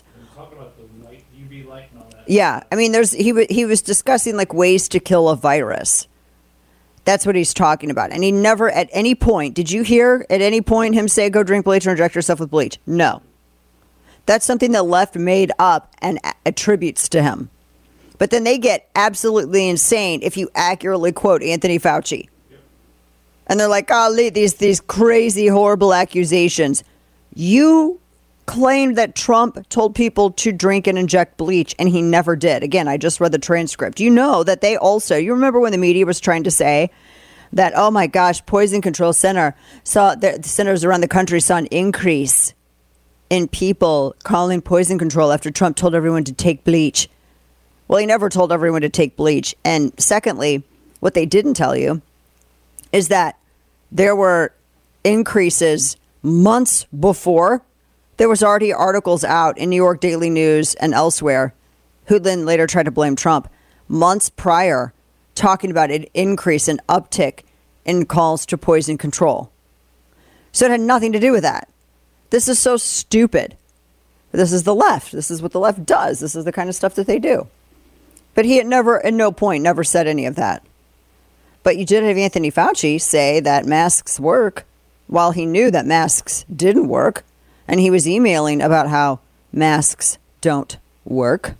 Speaker 3: Yeah, I mean, there's he w- he was discussing like ways to kill a virus. That's what he's talking about. And he never at any point, did you hear at any point him say, go drink bleach or inject yourself with bleach? No. That's something the left made up and a- attributes to him. But then they get absolutely insane if you accurately quote Anthony Fauci. Yep. And they're like, golly, these, these crazy, horrible accusations. You claimed that Trump told people to drink and inject bleach, and he never did. Again, I just read the transcript. You know that they also, you remember when the media was trying to say that, oh my gosh, Poison Control Center saw, the centers around the country saw an increase in people calling poison control after Trump told everyone to take bleach. Well, he never told everyone to take bleach. And secondly, what they didn't tell you is that there were increases months before. There was already articles out in New York Daily News and elsewhere, who then later tried to blame Trump, months prior, talking about an increase, an uptick in calls to poison control. So it had nothing to do with that. This is so stupid. This is the left. This is what the left does. This is the kind of stuff that they do. But he had never, at no point, never said any of that. But you did have Anthony Fauci say that masks work, while he knew that masks didn't work. And he was emailing about how masks don't work.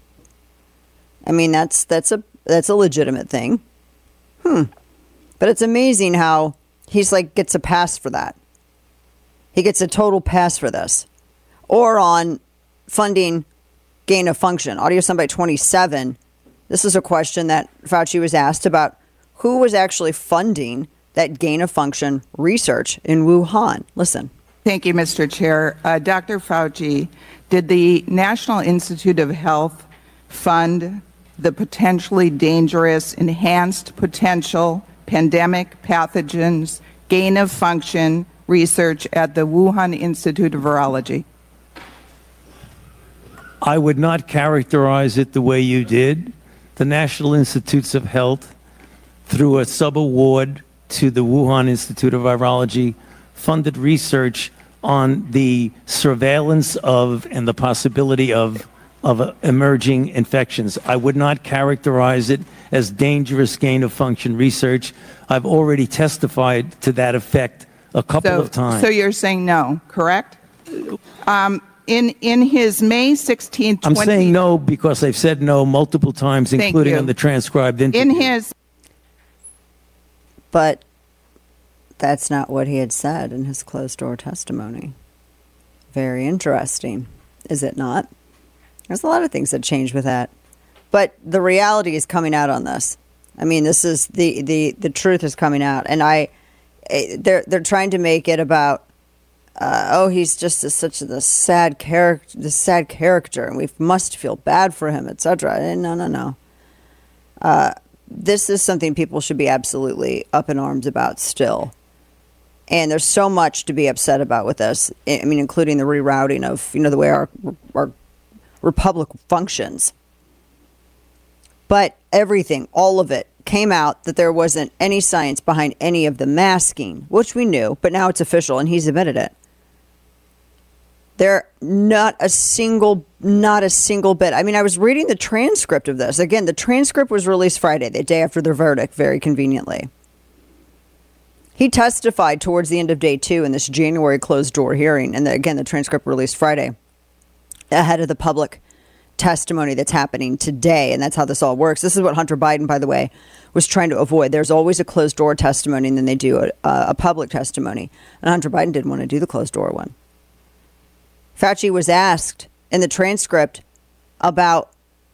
Speaker 3: I mean, that's that's a that's a legitimate thing. Hmm. But it's amazing how he's like gets a pass for that. He gets a total pass for this. Or on funding gain of function. Audio soundbite twenty-seven. This is a question that Fauci was asked about who was actually funding that gain of function research in Wuhan. Listen.
Speaker 16: Thank you, Mister Chair. Uh, Doctor Fauci, did the National Institute of Health fund the potentially dangerous enhanced potential pandemic pathogens gain of function research at the Wuhan Institute of Virology?
Speaker 1: I would not characterize it the way you did. The National Institutes of Health, through a sub-award to the Wuhan Institute of Virology, funded research on the surveillance of and the possibility of of uh, emerging infections. I would not characterize it as dangerous gain of function research. I've already testified to that effect a couple
Speaker 16: so,
Speaker 1: of times.
Speaker 16: So you're saying no, correct? Um, in in his May sixteenth,
Speaker 1: I'm saying no because I've said no multiple times, including on the transcribed interview.
Speaker 16: In his,
Speaker 3: but that's not what he had said in his closed-door testimony. Very interesting, is it not? There's a lot of things that change with that. But the reality is coming out on this. I mean, this is the, the, the truth is coming out. And I, they're, they're trying to make it about, uh, oh, he's just a, such a sad character, this sad character, and we must feel bad for him, et cetera. No, no, no. Uh, this is something people should be absolutely up in arms about still. And there's so much to be upset about with this. I mean, including the rerouting of, you know, the way our, our republic functions. But everything, all of it, came out that there wasn't any science behind any of the masking, which we knew, but now it's official and he's admitted it. There, not a single, not a single bit. I mean, I was reading the transcript of this. Again, the transcript was released Friday, the day after the verdict, very conveniently. He testified towards the end of day two in this January closed-door hearing. And the, again, the transcript released Friday ahead of the public testimony that's happening today. And that's how this all works. This is what Hunter Biden, by the way, was trying to avoid. There's always a closed-door testimony, and then they do a, a public testimony. And Hunter Biden didn't want to do the closed-door one. Fauci was asked in the transcript about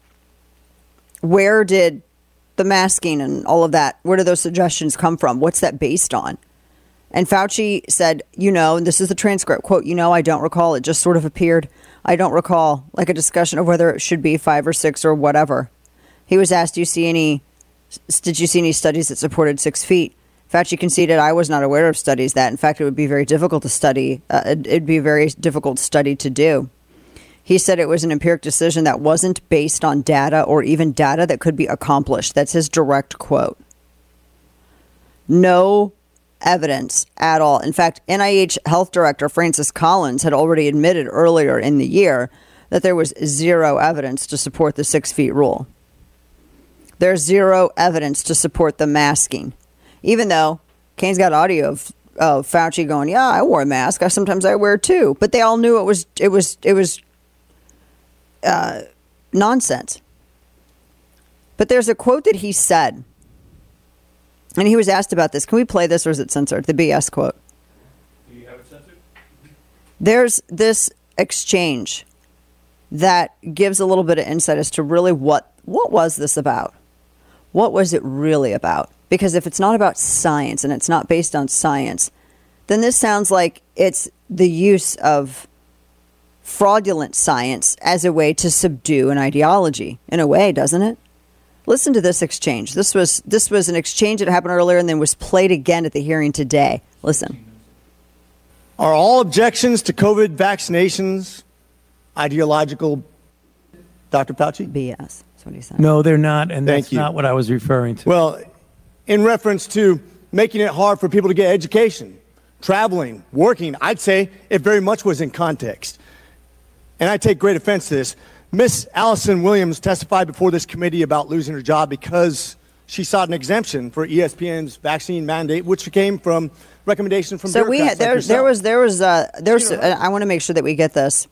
Speaker 3: where did the masking and all of that, where do those suggestions come from? What's that based on? And Fauci said, you know, and this is the transcript, quote, you know, I don't recall. It just sort of appeared. I don't recall, like a discussion of whether it should be five or six or whatever. He was asked, do you see any, did you see any studies that supported six feet? Fauci conceded, I was not aware of studies that. In fact, it would be very difficult to study. Uh, it'd be a very difficult study to do. He said it was an empiric decision that wasn't based on data or even data that could be accomplished. That's his direct quote. No evidence at all. In fact, N I H Health Director Francis Collins had already admitted earlier in the year that there was zero evidence to support the six feet rule. There's zero evidence to support the masking. Even though Kane's got audio of, of Fauci going, yeah, I wore a mask. I sometimes I wear too. But they all knew it was it was it was uh, nonsense. But there's a quote that he said, and he was asked about this. Can we play this or is it censored? The B S quote. Do you have it censored? There's this exchange that gives a little bit of insight as to really what what was this about? What was it really about? Because if it's not about science and it's not based on science, then this sounds like it's the use of fraudulent science as a way to subdue an ideology, in a way, doesn't it? Listen to this exchange. This was this was an exchange that happened earlier and then was played again at the hearing today. Listen.
Speaker 17: Are all objections to COVID vaccinations ideological, Doctor Fauci?
Speaker 3: B S. That's what he said.
Speaker 18: No, they're not, and
Speaker 17: Thank
Speaker 18: that's
Speaker 17: you.
Speaker 18: not what I was referring to.
Speaker 17: Well, in reference to making it hard for people to get education, traveling, working, I'd say it very much was in context. And I take great offense to this. Miss Allison Williams testified before this committee about losing her job because she sought an exemption for E S P N's vaccine mandate, which came from recommendation from
Speaker 3: so we had,
Speaker 17: bureaucrats
Speaker 3: there,
Speaker 17: like
Speaker 3: there
Speaker 17: yourself.
Speaker 3: was there was uh, there's uh, I want to make sure that we get this.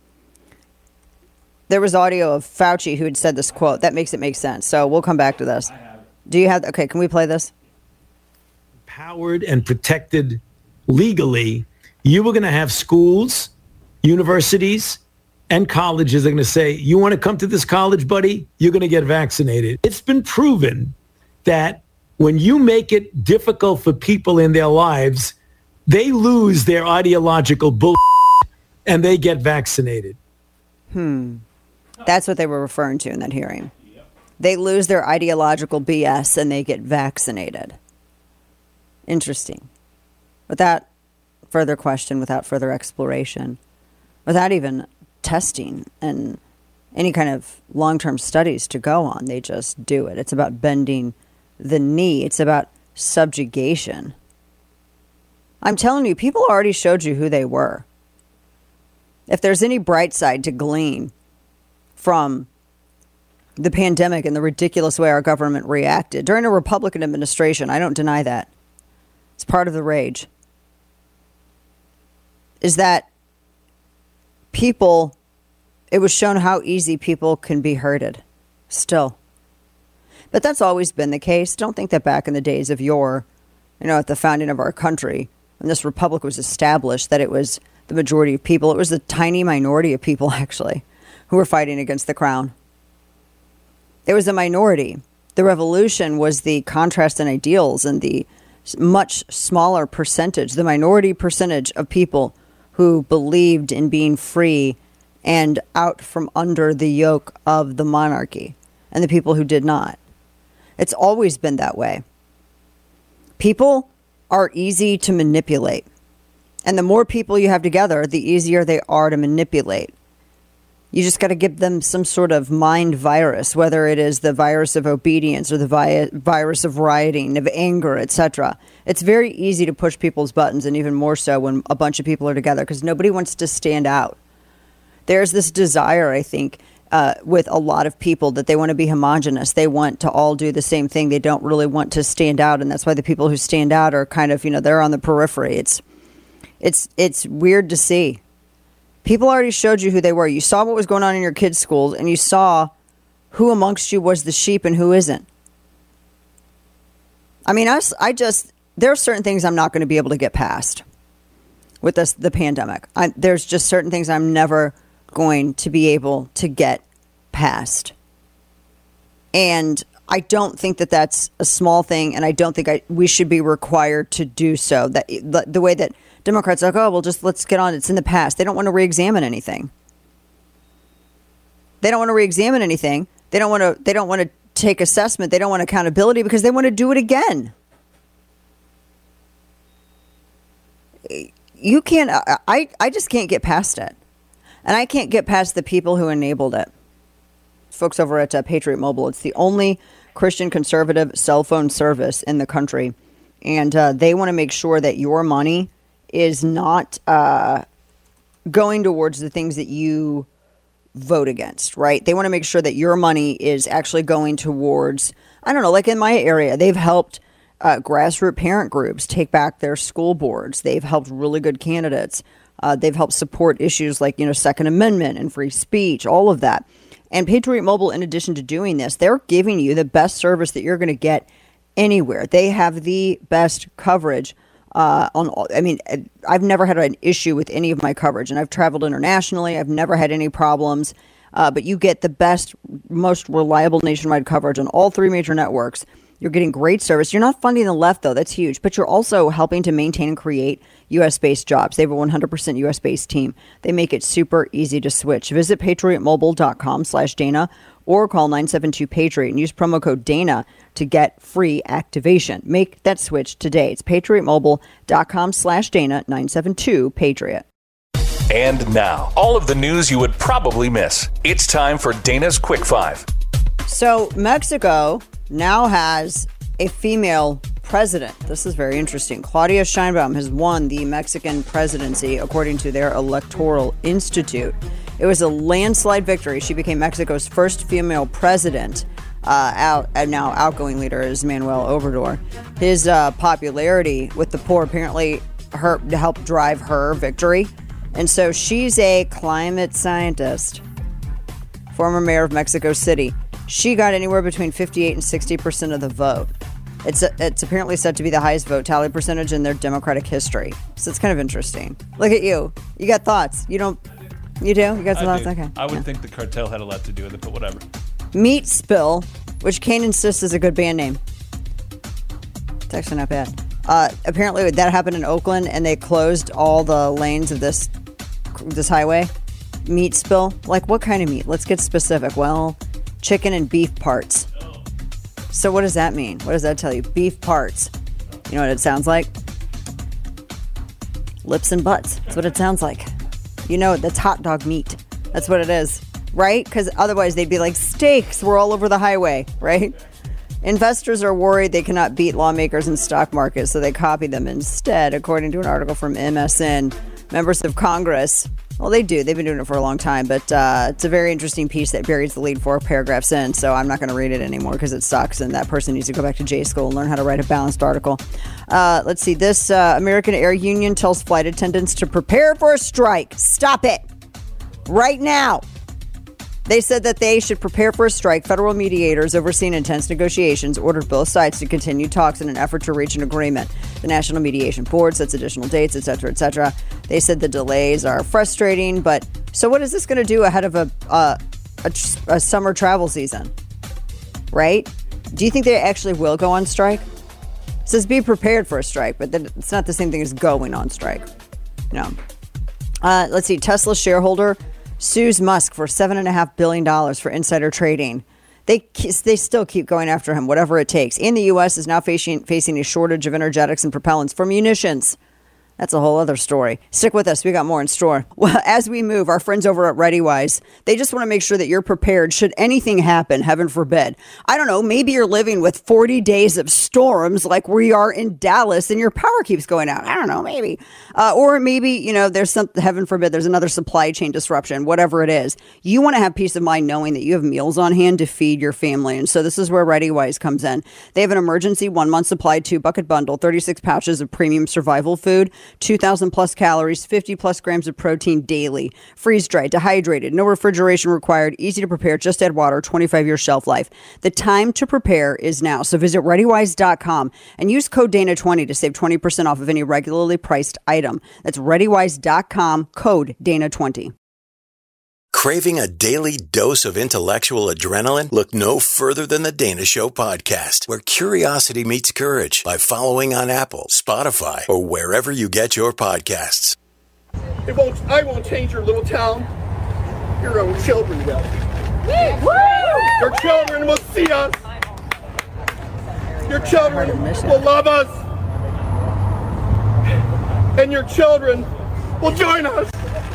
Speaker 3: There was audio of Fauci who had said this quote that makes it make sense. So we'll come back to this. Do you have? Okay, can we play this?
Speaker 18: Empowered and protected legally, you were going to have schools, universities, and colleges are going to say, you want to come to this college, buddy? You're going to get vaccinated. It's been proven that when you make it difficult for people in their lives, they lose their ideological bull and they get vaccinated.
Speaker 3: Hmm. That's what they were referring to in that hearing. They lose their ideological B S and they get vaccinated. Interesting. Without further question, without further exploration, without even testing and any kind of long-term studies to go on, they just do it. It's about bending the knee. It's about subjugation. I'm telling you, people already showed you who they were. If there's any bright side to glean from the pandemic and the ridiculous way our government reacted during a Republican administration, I don't deny that. It's part of the rage. Is that people, it was shown how easy people can be hurted still. But that's always been the case. Don't think that back in the days of yore, you know, at the founding of our country, when this republic was established, that it was the majority of people. It was the tiny minority of people, actually, who were fighting against the crown. It was a minority. The revolution was the contrast in ideals and the much smaller percentage, the minority percentage of people who believed in being free and out from under the yoke of the monarchy, and the people who did not. It's always been that way. People are easy to manipulate. And the more people you have together, the easier they are to manipulate. You just got to give them some sort of mind virus, whether it is the virus of obedience or the vi- virus of rioting, of anger, et cetera. It's very easy to push people's buttons, and even more so when a bunch of people are together, because nobody wants to stand out. There's this desire, I think, uh, with a lot of people that they want to be homogenous. They want to all do the same thing. They don't really want to stand out, and that's why the people who stand out are kind of, you know, they're on the periphery. It's, it's, it's weird to see. People already showed you who they were. You saw what was going on in your kids' schools, and you saw who amongst you was the sheep and who isn't. I mean, I, I just, there are certain things I'm not going to be able to get past with this, the pandemic. I, there's just certain things I'm never going to be able to get past. And I don't think that that's a small thing, and I don't think I, we should be required to do so. That the, the way that Democrats are like, oh, well, just let's get on. It's in the past. They don't want to re-examine anything. They don't want to re-examine anything. They don't want to. They don't want to take assessment. They don't want accountability because they want to do it again. You can't. I. I just can't get past it, and I can't get past the people who enabled it. Folks over at uh, Patriot Mobile. It's the only Christian conservative cell phone service in the country, and uh, they want to make sure that your money is not uh, going towards the things that you vote against, right? They want to make sure that your money is actually going towards, I don't know, like in my area, they've helped uh, grassroots parent groups take back their school boards. They've helped really good candidates. Uh, they've helped support issues like, you know, Second Amendment and free speech, all of that. And Patriot Mobile, in addition to doing this, they're giving you the best service that you're going to get anywhere. They have the best coverage. Uh, on, all, I mean, I've never had an issue with any of my coverage, and I've traveled internationally. I've never had any problems. Uh, but you get the best, most reliable nationwide coverage on all three major networks. You're getting great service. You're not funding the left, though. That's huge. But you're also helping to maintain and create U S-based jobs. They have a one hundred percent U S-based team. They make it super easy to switch. Visit patriotmobile.com slash Dana or call nine seven two Patriot and use promo code Dana to get free activation. Make that switch today. It's patriotmobile.com slash Dana, nine seven two Patriot.
Speaker 6: And now, all of the news you would probably miss. It's time for Dana's Quick Five.
Speaker 3: So Mexico now has a female president. This is very interesting. Claudia Sheinbaum has won the Mexican presidency, according to their Electoral Institute. It was a landslide victory. She became Mexico's first female president. Uh, out, and now outgoing leader is Manuel Obrador. His uh, popularity with the poor apparently her, helped drive her victory. And so she's a climate scientist, former mayor of Mexico City. She got anywhere between fifty-eight and sixty percent of the vote. It's a, it's apparently said to be the highest vote tally percentage in their democratic history. So it's kind of interesting. Look at you. You got thoughts. You don't, you do? You got some
Speaker 4: I
Speaker 3: thoughts?
Speaker 4: do.
Speaker 3: Okay.
Speaker 4: I would
Speaker 3: Yeah.
Speaker 4: think the cartel had a lot to do with it, but whatever.
Speaker 3: Meat Spill, which Kane insists is a good band name. It's actually not bad. Uh, apparently that happened in Oakland, and they closed all the lanes of this this highway. Meat spill? Like, what kind of meat? Let's get specific. Well, chicken and beef parts. So what does that mean? What does that tell you? Beef parts. You know what it sounds like? Lips and butts. That's what it sounds like. You know, that's hot dog meat. That's what it is. Right? Because otherwise they'd be like, steaks were all over the highway, right? Investors are worried they cannot beat lawmakers in stock markets, so they copy them instead, according to an article from M S N. Members of Congress, well, they do. They've been doing it for a long time, but uh, it's a very interesting piece that buries the lead four paragraphs in, so I'm not going to read it anymore because it sucks, and that person needs to go back to J school and learn how to write a balanced article. Uh, let's see. This uh, American Air Union tells flight attendants to prepare for a strike. Stop it. Right now. They said that they should prepare for a strike. Federal mediators overseeing intense negotiations ordered both sides to continue talks in an effort to reach an agreement. The National Mediation Board sets additional dates, et cetera, et cetera. They said the delays are frustrating, but So what is this going to do ahead of a, uh, a a summer travel season? Right? Do you think they actually will go on strike? It says be prepared for a strike, but then it's not the same thing as going on strike. No. Uh, let's see. Tesla shareholder sues Musk for seven and a half billion dollars for insider trading. They they still keep going after him, whatever it takes. And the U S is now facing facing a shortage of energetics and propellants for munitions. That's a whole other story. Stick with us. We got more in store. Well, as we move, our friends over at ReadyWise, they just want to make sure that you're prepared should anything happen, heaven forbid. I don't know, maybe you're living with forty days of storms like we are in Dallas and your power keeps going out. I don't know, maybe. Uh, or maybe, you know, there's some, heaven forbid, there's another supply chain disruption, whatever it is. You want to have peace of mind knowing that you have meals on hand to feed your family. And so this is where ReadyWise comes in. They have an emergency one-month supply two-bucket bundle, thirty-six pouches of premium survival food, two thousand plus calories, fifty plus grams of protein daily, freeze-dried, dehydrated, no refrigeration required, easy to prepare, just add water, twenty-five year shelf life. The time to prepare is now. So visit ready wise dot com and use code Dana twenty to save twenty percent off of any regularly priced item. That's ready wise dot com, code Dana twenty.
Speaker 10: Craving a daily dose of intellectual adrenaline? Look no further than the Dana Show podcast, where curiosity meets courage by following on Apple, Spotify, or wherever you get your podcasts.
Speaker 14: It won't, I won't change your little town. Your own children will. Your children will see us. Your children will love us. And your children will join us.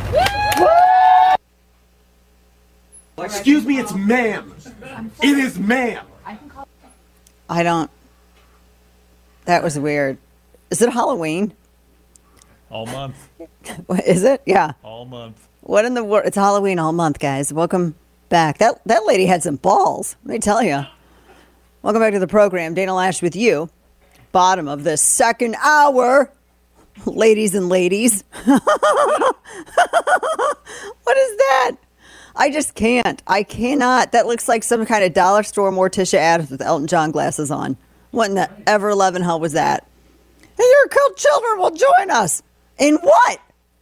Speaker 14: Excuse me, it's ma'am. It is ma'am.
Speaker 3: I don't. That was weird. Is it Halloween?
Speaker 4: All month.
Speaker 3: What, is it? Yeah.
Speaker 4: All month.
Speaker 3: What in the world? It's Halloween all month, guys. Welcome back. That that lady had some balls. Let me tell you. Welcome back to the program. Dana Lash with you. Bottom of the second hour. Ladies and ladies. What is that? I just can't. I cannot. That looks like some kind of dollar store Morticia Adams with Elton John glasses on. What in the ever loving hell was that? And your cult children will join us. In what?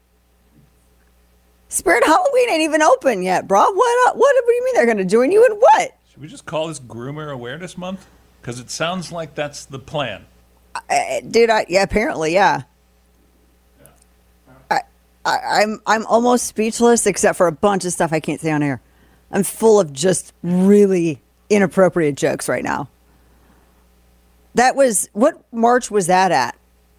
Speaker 3: Spirit Halloween ain't even open yet, bro. What? What, what do you mean they're going to join you in what?
Speaker 4: Should we just call this Groomer Awareness Month? Because it sounds like that's the plan.
Speaker 3: Uh, dude, I, yeah, apparently, yeah. I, I'm I'm almost speechless, except for a bunch of stuff I can't say on air. I'm full of just really inappropriate jokes right now. That was, what march was that at?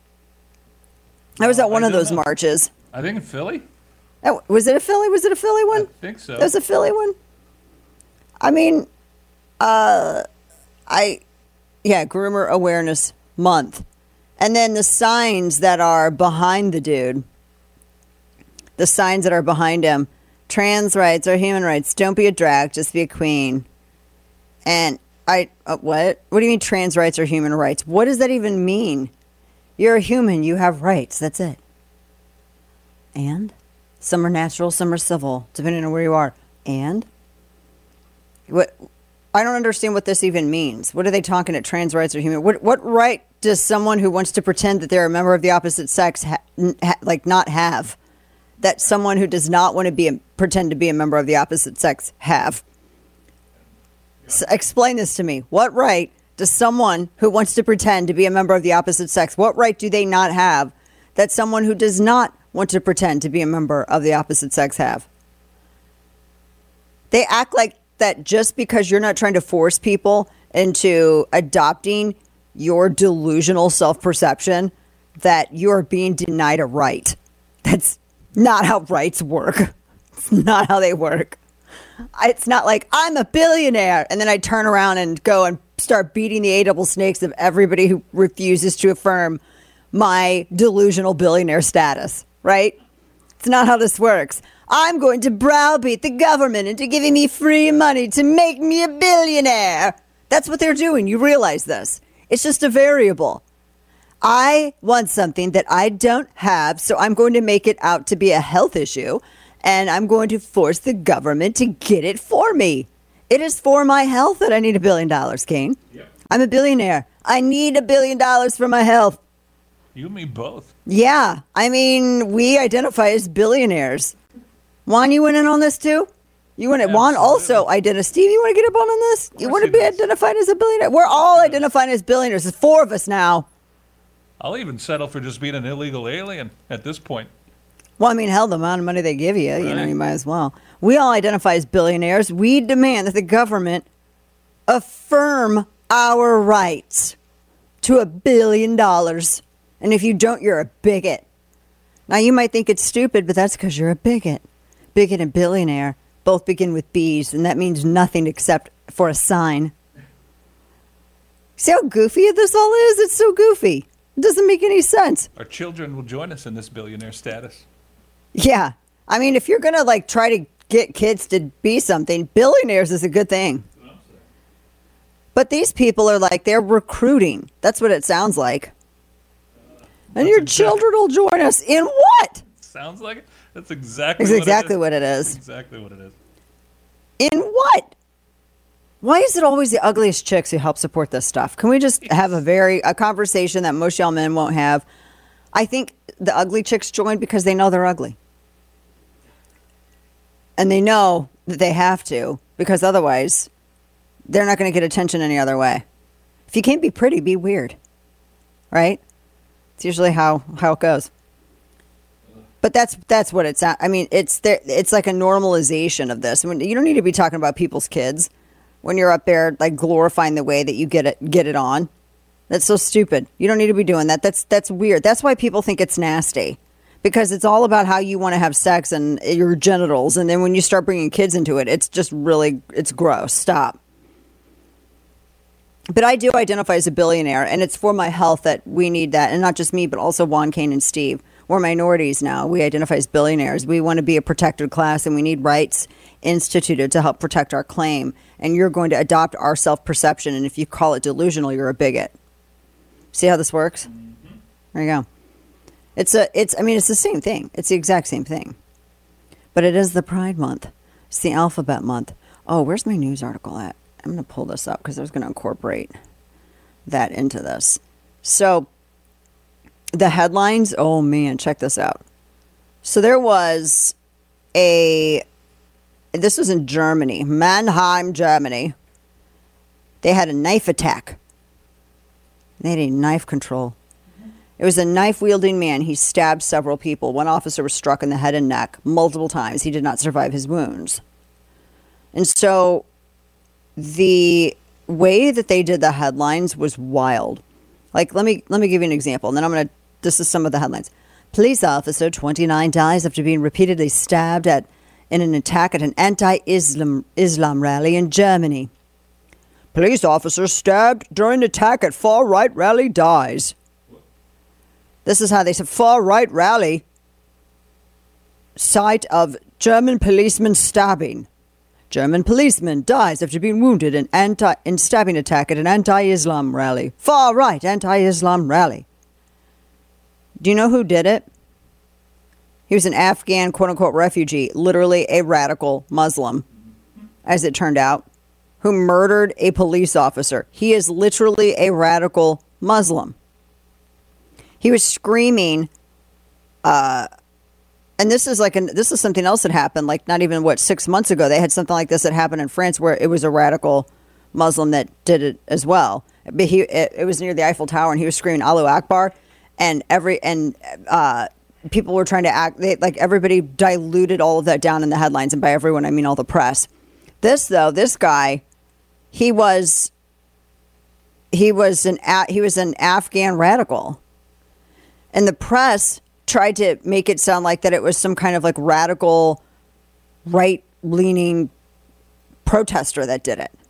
Speaker 3: I was at one
Speaker 4: I
Speaker 3: of those
Speaker 4: know.
Speaker 3: marches.
Speaker 4: I think in Philly.
Speaker 3: That, was it a Philly? Was it a Philly one?
Speaker 4: I think so.
Speaker 3: That was a Philly one? I mean, uh, I, yeah, Groomer Awareness Month. And then the signs that are behind the dude. The signs that are behind him. Trans rights are human rights. Don't be a drag, just be a queen. And I, uh, what? What do you mean trans rights are human rights? What does that even mean? You're a human. You have rights. That's it. And? Some are natural, some are civil, depending on where you are. And? What? I don't understand what this even means. What are they talking at trans rights are human? What, what right does someone who wants to pretend that they're a member of the opposite sex ha, ha, like not have? That someone who does not want to be a, pretend to be a member of the opposite sex have. So explain this to me. What right does someone who wants to pretend to be a member of the opposite sex, what right do they not have that someone who does not want to pretend to be a member of the opposite sex have? They act like that just because you're not trying to force people into adopting your delusional self-perception, that you're being denied a right. That's not how rights work. It's not how they work. It's not like I'm a billionaire and then I turn around and go and start beating the A double snakes of everybody who refuses to affirm my delusional billionaire status, right? It's not how this works. I'm going to browbeat the government into giving me free money to make me a billionaire. That's what they're doing. You realize this. It's just a variable. I want something that I don't have, so I'm going to make it out to be a health issue, and I'm going to force the government to get it for me. It is for my health that I need a billion dollars, Kane. Yep. I'm a billionaire. I need a billion dollars for my health.
Speaker 4: You and me both.
Speaker 3: Yeah. I mean, we identify as billionaires. Juan, you went in on this too? You want to, Juan also identified. Steve, you want to get up on, on this? You want to be identified as a billionaire? We're all identified as billionaires. There's four of us now.
Speaker 4: I'll even settle for just being an illegal alien at this point.
Speaker 3: Well, I mean, hell, the amount of money they give you, right. you know, you might as well. We all identify as billionaires. We demand that the government affirm our rights to a billion dollars. And if you don't, you're a bigot. Now, you might think it's stupid, but that's because you're a bigot. Bigot and billionaire both begin with B's, and that means nothing except for a sign. See how goofy this all is? It's so goofy. It doesn't make any sense.
Speaker 4: Our children will join us in this billionaire status.
Speaker 3: Yeah. I mean, if you're going to like try to get kids to be something, billionaires is a good thing. But these people are like, they're recruiting. That's what it sounds like. And your children will join us in what?
Speaker 4: Sounds like it. That's exactly,
Speaker 3: That's
Speaker 4: what,
Speaker 3: exactly
Speaker 4: it
Speaker 3: what it is.
Speaker 4: That's exactly what it is.
Speaker 3: In what? Why is it always the ugliest chicks who help support this stuff? Can we just have a very a conversation that most y'all men won't have? I think the ugly chicks join because they know they're ugly. And they know that they have to, because otherwise they're not going to get attention any other way. If you can't be pretty, be weird. Right? It's usually how, how it goes. But that's that's what it's at. I mean, it's there. It's like a normalization of this. I mean, you don't need to be talking about people's kids when you're up there like glorifying the way that you get it get it on. That's so stupid. You don't need to be doing that. That's that's weird. That's why people think it's nasty, because it's all about how you want to have sex and your genitals. And then when you start bringing kids into it, it's just really it's gross. Stop. But I do identify as a billionaire, and it's for my health that we need that, and not just me, but also Juan, Kane, and Steve. We're minorities now. We identify as billionaires. We want to be a protected class, and we need rights instituted to help protect our claim. And you're going to adopt our self-perception, and if you call it delusional, you're a bigot. See how this works? Mm-hmm. There you go. It's a. It's. I mean, it's the same thing. It's the exact same thing. But it is the Pride Month. It's the Alphabet Month. Oh, where's my news article at? I'm going to pull this up because I was going to incorporate that into this. So the headlines, oh man, check this out. So there was a, this was in Germany, Mannheim, Germany. They had a knife attack. They had a knife control. It was a knife-wielding man. He stabbed several people. One officer was struck in the head and neck multiple times. He did not survive his wounds. And so the way that they did the headlines was wild. Like, let me let me give you an example, and then I'm going to, this is some of the headlines. Police officer, twenty-nine, dies after being repeatedly stabbed at in an attack at an anti-Islam Islam rally in Germany. Police officer stabbed during attack at far-right rally dies. This is how they said, far-right rally, site of German policeman stabbing. German policeman dies after being wounded in anti in stabbing attack at an anti-Islam rally. Far-right anti-Islam rally. Do you know who did it? He was an Afghan, quote-unquote, refugee, literally a radical Muslim, as it turned out, who murdered a police officer. He is literally a radical Muslim. He was screaming, uh... and this is like, an, this is something else that happened, like not even, what, six months ago. They had something like this that happened in France where it was a radical Muslim that did it as well. But he, it, it was near the Eiffel Tower, and he was screaming Allahu Akbar, and every, and uh, people were trying to act, they, like everybody diluted all of that down in the headlines, and by everyone, I mean all the press. This, though, this guy, he was, he was an, he was an Afghan radical. And the press tried to make it sound like that it was some kind of like radical right-leaning protester that did it.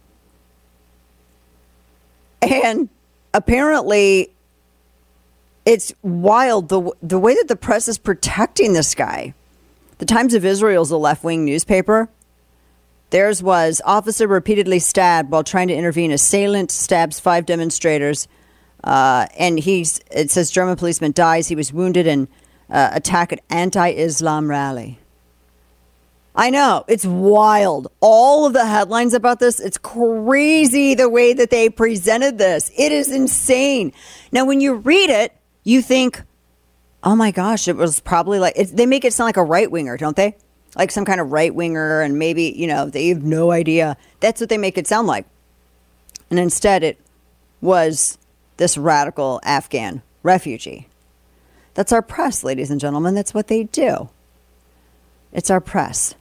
Speaker 3: And apparently it's wild the the way that the press is protecting this guy. The Times of Israel is a left-wing newspaper. Theirs was, officer repeatedly stabbed while trying to intervene. Assailant stabs five demonstrators. Uh, and he's, it says German policeman dies. He was wounded in uh, attack at anti-Islam rally. I know, it's wild. All of the headlines about this, it's crazy the way that they presented this. It is insane. Now, when you read it, you think, oh my gosh, it was probably like, it, they make it sound like a right-winger, don't they? like some kind of right winger, and maybe, you know, they have no idea. That's what they make it sound like. And instead, it was this radical Afghan refugee. That's our press, ladies and gentlemen. That's what they do. It's our press.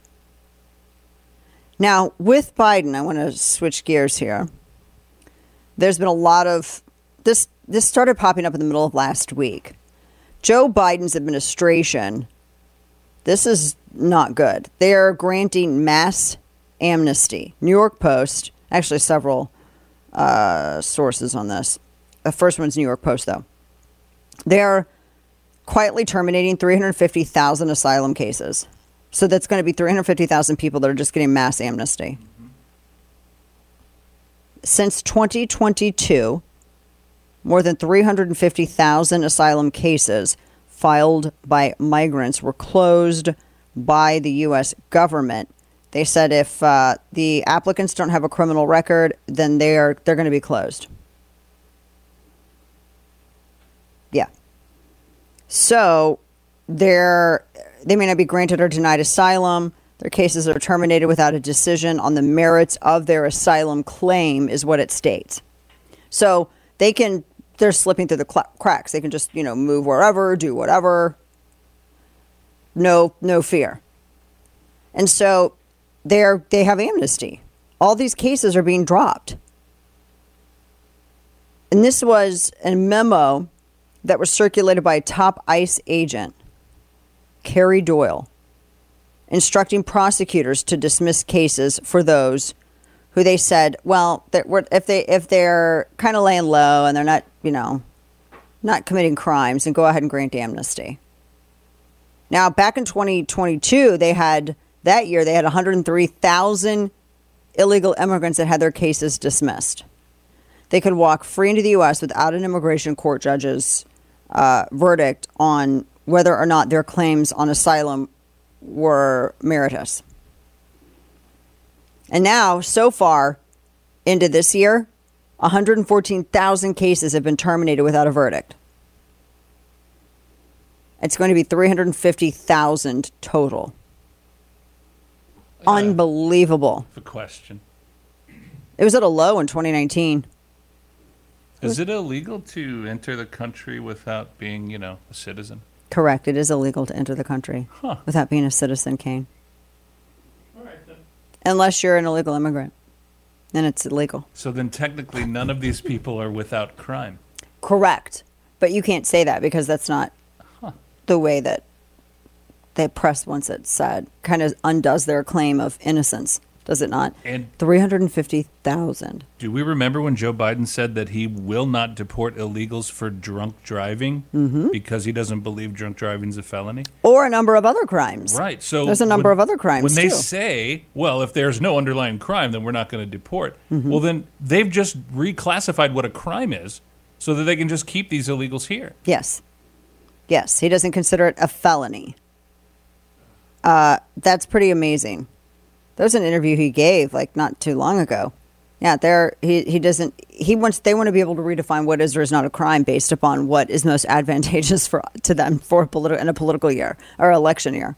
Speaker 3: Now, with Biden, I want to switch gears here. There's been a lot of this. This started popping up in the middle of last week. Joe Biden's administration, this is not good. They are granting mass amnesty. New York Post, actually several uh, sources on this. The first one's New York Post, though. They're quietly terminating three hundred fifty thousand asylum cases. So that's going to be three hundred fifty thousand people that are just getting mass amnesty. Mm-hmm. Since twenty twenty-two, more than three hundred fifty thousand asylum cases filed by migrants were closed by the U S government. They said if uh, the applicants don't have a criminal record, then they are they're going to be closed. Yeah. So they're they may not be granted or denied asylum. Their cases are terminated without a decision on the merits of their asylum claim, is what it states. So they can they're slipping through the cl- cracks. They can just, you know, move wherever, do whatever. No, no fear. And so they're they have amnesty. All these cases are being dropped. And this was a memo that was circulated by a top ICE agent, Carrie Doyle, instructing prosecutors to dismiss cases for those who they said, well, that were, if they if they're kind of laying low and they're not, you know, not committing crimes, and go ahead and grant amnesty. Now, back in twenty twenty-two, they had that year they had one hundred three thousand illegal immigrants that had their cases dismissed. They could walk free into the U S without an immigration court judge's uh, verdict on whether or not their claims on asylum were meritorious. And now, so far into this year, one hundred fourteen thousand cases have been terminated without a verdict. It's going to be three hundred fifty thousand total. Uh, Unbelievable.
Speaker 4: The question.
Speaker 3: It was at a low in twenty nineteen.
Speaker 4: Is it illegal to enter the country without being, you know, a citizen?
Speaker 3: Correct. It is illegal to enter the country
Speaker 4: huh.
Speaker 3: without being a citizen, Kane.
Speaker 4: All right, then.
Speaker 3: Unless you're an illegal immigrant. Then it's illegal.
Speaker 4: So then technically none of these people are without crime.
Speaker 3: Correct. But you can't say that because that's not huh. the way that the press wants it said. Kind of undoes their claim of innocence. Does it not?
Speaker 4: And
Speaker 3: three hundred fifty thousand.
Speaker 4: Do we remember when Joe Biden said that he will not deport illegals for drunk driving
Speaker 3: mm-hmm.
Speaker 4: because he doesn't believe drunk driving is a felony?
Speaker 3: Or a number of other crimes.
Speaker 4: Right. So
Speaker 3: there's a number
Speaker 4: when,
Speaker 3: of other crimes,
Speaker 4: When they
Speaker 3: too.
Speaker 4: say, well, if there's no underlying crime, then we're not going to deport.
Speaker 3: Mm-hmm.
Speaker 4: Well, then they've just reclassified what a crime is so that they can just keep these illegals here.
Speaker 3: Yes. Yes. He doesn't consider it a felony. Uh, that's pretty amazing. There's an interview he gave like not too long ago. Yeah, there he he doesn't he wants they want to be able to redefine what is or is not a crime based upon what is most advantageous for to them for a politi- in a political year or election year.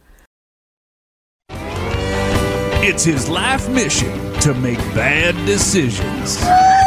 Speaker 4: It's his life mission to make bad decisions.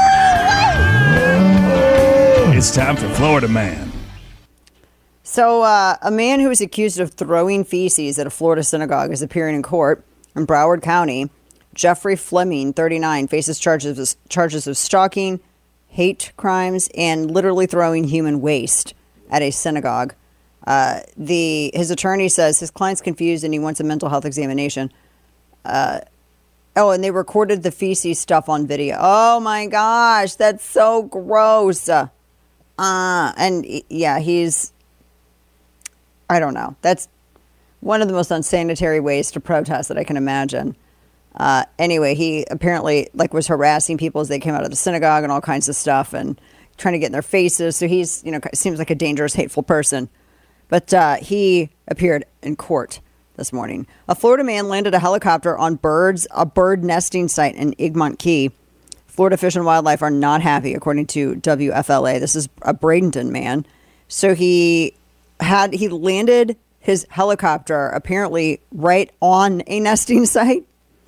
Speaker 4: It's time for Florida Man.
Speaker 3: So uh, a man who is accused of throwing feces at a Florida synagogue is appearing in court in Broward County. Jeffrey Fleming, thirty-nine, faces charges of, charges of stalking, hate crimes, and literally throwing human waste at a synagogue. Uh, the his attorney says his client's confused and he wants a mental health examination. Uh, oh, and they recorded the feces stuff on video. Oh my gosh, that's so gross. Uh, and yeah, he's, I don't know. That's one of the most unsanitary ways to protest that I can imagine. Uh, anyway, he apparently like was harassing people as they came out of the synagogue and all kinds of stuff and trying to get in their faces. So he's, you know, seems like a dangerous, hateful person. But uh, he appeared in court this morning. A Florida man landed a helicopter on birds, a bird nesting site in Egmont Key. Florida Fish and Wildlife are not happy, according to W F L A. This is a Bradenton man. So he had he landed his helicopter apparently right on a nesting site.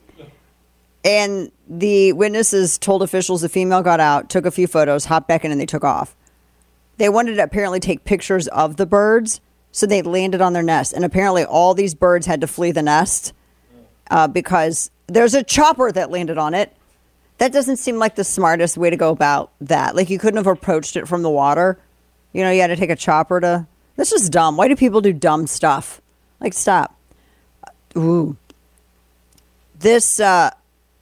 Speaker 3: And the witnesses told officials the female got out, took a few photos, hopped back in, and they took off. They wanted to apparently take pictures of the birds, so they landed on their nest. And apparently all these birds had to flee the nest uh, because there's a chopper that landed on it. That doesn't seem like the smartest way to go about that. Like, you couldn't have approached it from the water. You know, you had to take a chopper to... That's just dumb. Why do people do dumb stuff? Like, stop. Ooh. This uh,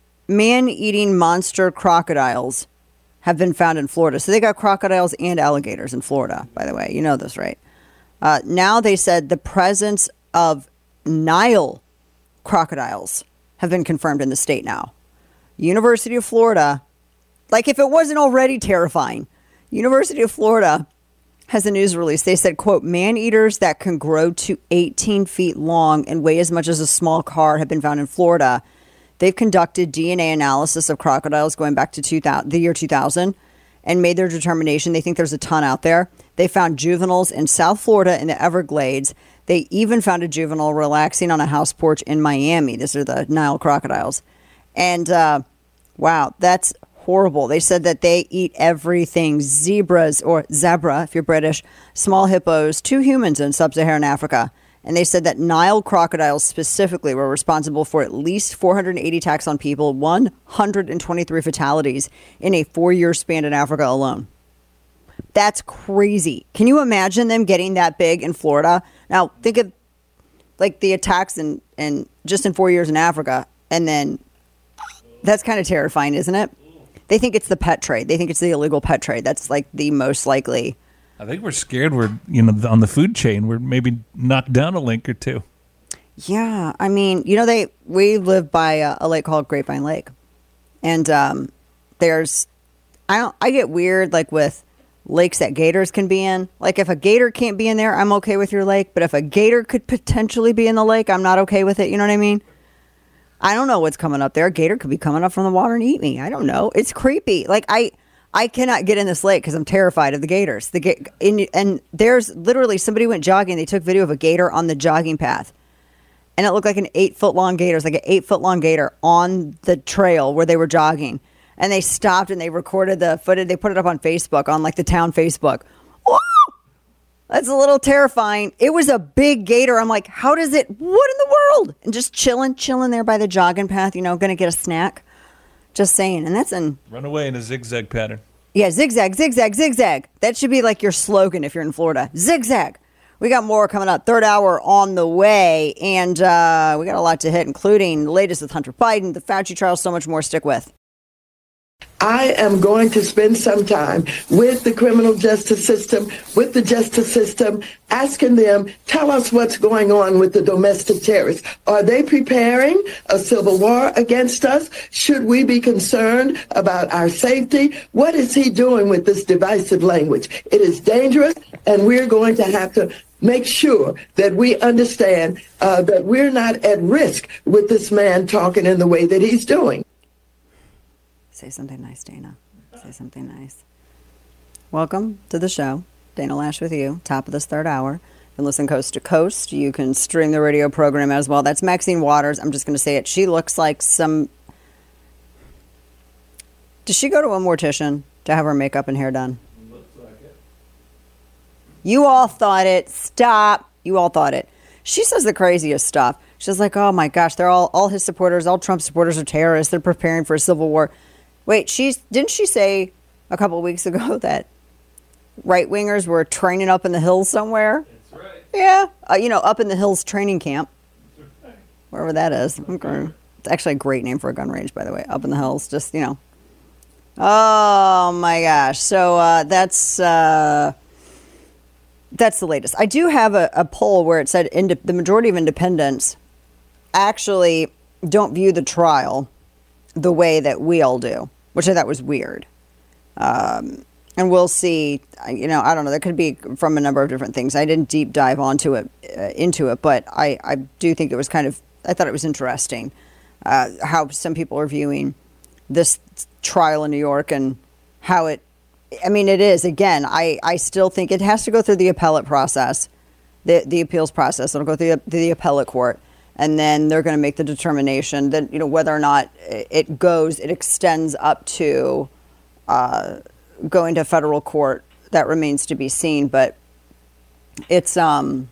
Speaker 3: man-eating monster crocodiles have been found in Florida. So they got crocodiles and alligators in Florida, by the way. You know this, right? Uh, now they said the presence of Nile crocodiles have been confirmed in the state now. University of Florida, like if it wasn't already terrifying, University of Florida has a news release. They said, quote, man-eaters that can grow to eighteen feet long and weigh as much as a small car have been found in Florida. They've conducted D N A analysis of crocodiles going back to two thousand, the year two thousand and made their determination. They think there's a ton out there. They found juveniles in South Florida in the Everglades. They even found a juvenile relaxing on a house porch in Miami. These are the Nile crocodiles. And, uh, wow, that's horrible. They said that they eat everything. Zebras, or zebra, if you're British, small hippos, two humans in sub-Saharan Africa. And they said that Nile crocodiles specifically were responsible for at least four hundred eighty attacks on people, one hundred twenty-three fatalities in a four-year span in Africa alone. That's crazy. Can you imagine them getting that big in Florida? Now, think of like the attacks in, in just in four years in Africa, and then that's kind of terrifying, isn't it? They think it's the pet trade. They think it's the illegal pet trade. That's like the most likely.
Speaker 4: I think we're scared we're, you know, on the food chain, we're maybe knocked down a link or two.
Speaker 3: Yeah. I mean, you know, they we live by a, a lake called Grapevine Lake. And um, there's, I don't, I get weird like with lakes that gators can be in. Like if a gator can't be in there, I'm okay with your lake. But if a gator could potentially be in the lake, I'm not okay with it. You know what I mean? I don't know what's coming up there. A gator could be coming up from the water and eat me. I don't know. It's creepy. Like I, I cannot get in this lake because I'm terrified of the gators. The ga- in, and there's literally somebody went jogging. They took video of a gator on the jogging path, and it looked like an eight foot long gator. It was like an eight foot long gator on the trail where they were jogging. And they stopped and they recorded the footage. They put it up on Facebook, on like the town Facebook. Whoa! That's a little terrifying. It was a big gator. I'm like, how does it, what in the world? And just chilling, chilling there by the jogging path, you know, going to get a snack. Just saying. And that's in.
Speaker 4: Run away in a zigzag pattern.
Speaker 3: Yeah, zigzag, zigzag, zigzag. That should be like your slogan if you're in Florida. Zigzag. We got more coming up. Third hour on the way. And uh, we got a lot to hit, including the latest with Hunter Biden, the Fauci trial, so much more. Stick with.
Speaker 19: I am going to spend some time with the criminal justice system, with the justice system, asking them, tell us what's going on with the domestic terrorists. Are they preparing a civil war against us? Should we be concerned about our safety? What is he doing with this divisive language? It is dangerous, and we're going to have to make sure that we understand uh, that we're not at risk with this man talking in the way that he's doing.
Speaker 3: Say something nice, Dana. Say something nice. Welcome to the show. Dana Lash with you. Top of this third hour. You can listen coast to coast. You can stream the radio program as well. That's Maxine Waters. I'm just going to say it. She looks like some... Does she go to a mortician to have her makeup and hair done?
Speaker 4: Looks like it.
Speaker 3: You all thought it. Stop. You all thought it. She says the craziest stuff. She's like, oh my gosh, they're all, all his supporters, all Trump supporters are terrorists. They're preparing for a civil war. Wait, she's didn't she say a couple of weeks ago that right-wingers were training up in the hills somewhere?
Speaker 4: That's right.
Speaker 3: Yeah. Uh, you know, up in the hills training camp. Right. Wherever that is. Okay. It's actually a great name for a gun range, by the way. Up in the hills. Just, you know. Oh, my gosh. So uh, that's uh, that's the latest. I do have a, a poll where it said ind- the majority of independents actually don't view the trial the way that we all do, which I thought was weird. Um, and we'll see, you know, I don't know, that could be from a number of different things. I didn't deep dive onto it, uh, into it, but I, I do think it was kind of, I thought it was interesting uh, how some people are viewing this trial in New York and how it, I mean, it is, again, I, I still think it has to go through the appellate process. the the appeals process. It'll go through the, the appellate court, and then they're going to make the determination that, you know, whether or not it goes, it extends up to uh, going to federal court. That remains to be seen, but it's um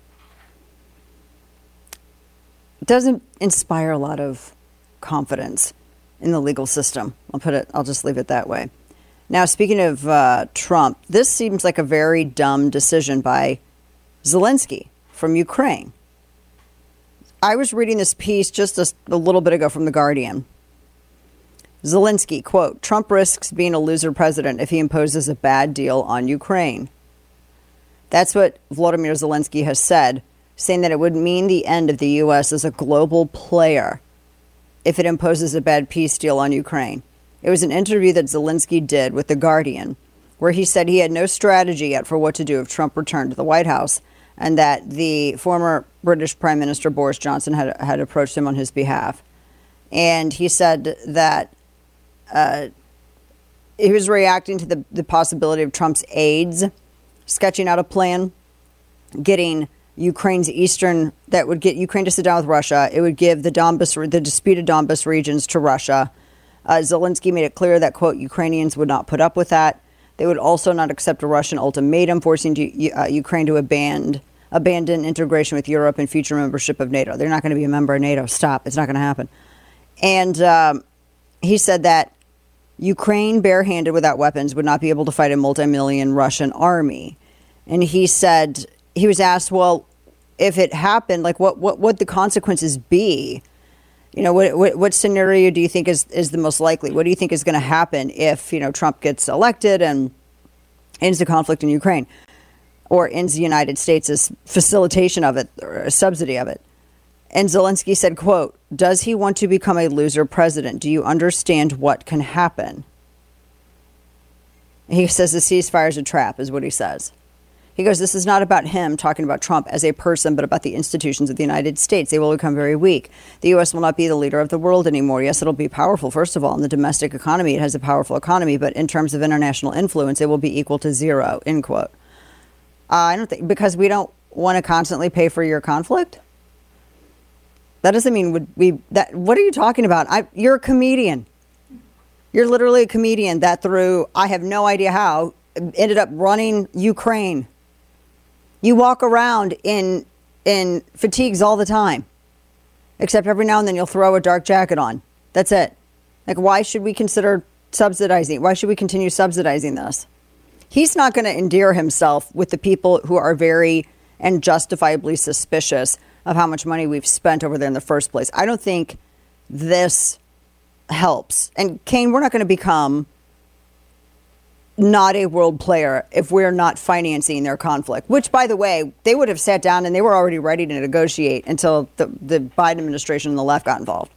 Speaker 3: it doesn't inspire a lot of confidence in the legal system. I'll put it. I'll just leave it that way. Now, speaking of uh, Trump, this seems like a very dumb decision by Zelensky from Ukraine. I was reading this piece just a, a little bit ago from The Guardian. Zelensky, quote, Trump risks being a loser president if he imposes a bad deal on Ukraine. That's what Volodymyr Zelensky has said, saying that it would mean the end of the U S as a global player if it imposes a bad peace deal on Ukraine. It was an interview that Zelensky did with The Guardian, where he said he had no strategy yet for what to do if Trump returned to the White House, and that the former British Prime Minister Boris Johnson had, had approached him on his behalf. And he said that uh, he was reacting to the, the possibility of Trump's aides sketching out a plan, getting Ukraine's eastern, that would get Ukraine to sit down with Russia. It would give the Donbas, the disputed Donbas regions to Russia. Uh, Zelensky made it clear that, quote, Ukrainians would not put up with that. They would also not accept a Russian ultimatum forcing to, uh, Ukraine to abandon, abandon integration with Europe and future membership of NATO. They're not going to be a member of NATO. Stop. It's not going to happen. And um, he said that Ukraine, barehanded without weapons, would not be able to fight a multi-million Russian army. And he said, he was asked, well, if it happened, like what, what would the consequences be? You know, what, what what scenario do you think is, is the most likely? What do you think is going to happen if, you know, Trump gets elected and ends the conflict in Ukraine, or ends the United States' facilitation of it, or a subsidy of it? And Zelensky said, quote, does he want to become a loser president? Do you understand what can happen? He says the ceasefire is a trap, is what he says. He goes, this is not about him talking about Trump as a person, but about the institutions of the United States. They will become very weak. The U S will not be the leader of the world anymore. Yes, it'll be powerful, first of all, in the domestic economy. It has a powerful economy, but in terms of international influence, it will be equal to zero, end quote. Uh, I don't think, because we don't want to constantly pay for your conflict? That doesn't mean would we, that, what are you talking about? I, you're a comedian. You're literally a comedian that through, I have no idea how, ended up running Ukraine. You walk around in in fatigues all the time, except every now and then you'll throw a dark jacket on. That's it. Like, why should we consider subsidizing? Why should we continue subsidizing this? He's not going to endear himself with the people who are very and justifiably suspicious of how much money we've spent over there in the first place. I don't think this helps. And Kane, we're not going to become not a world player if we're not financing their conflict, which, by the way, they would have sat down and they were already ready to negotiate until the, the Biden administration and the left got involved.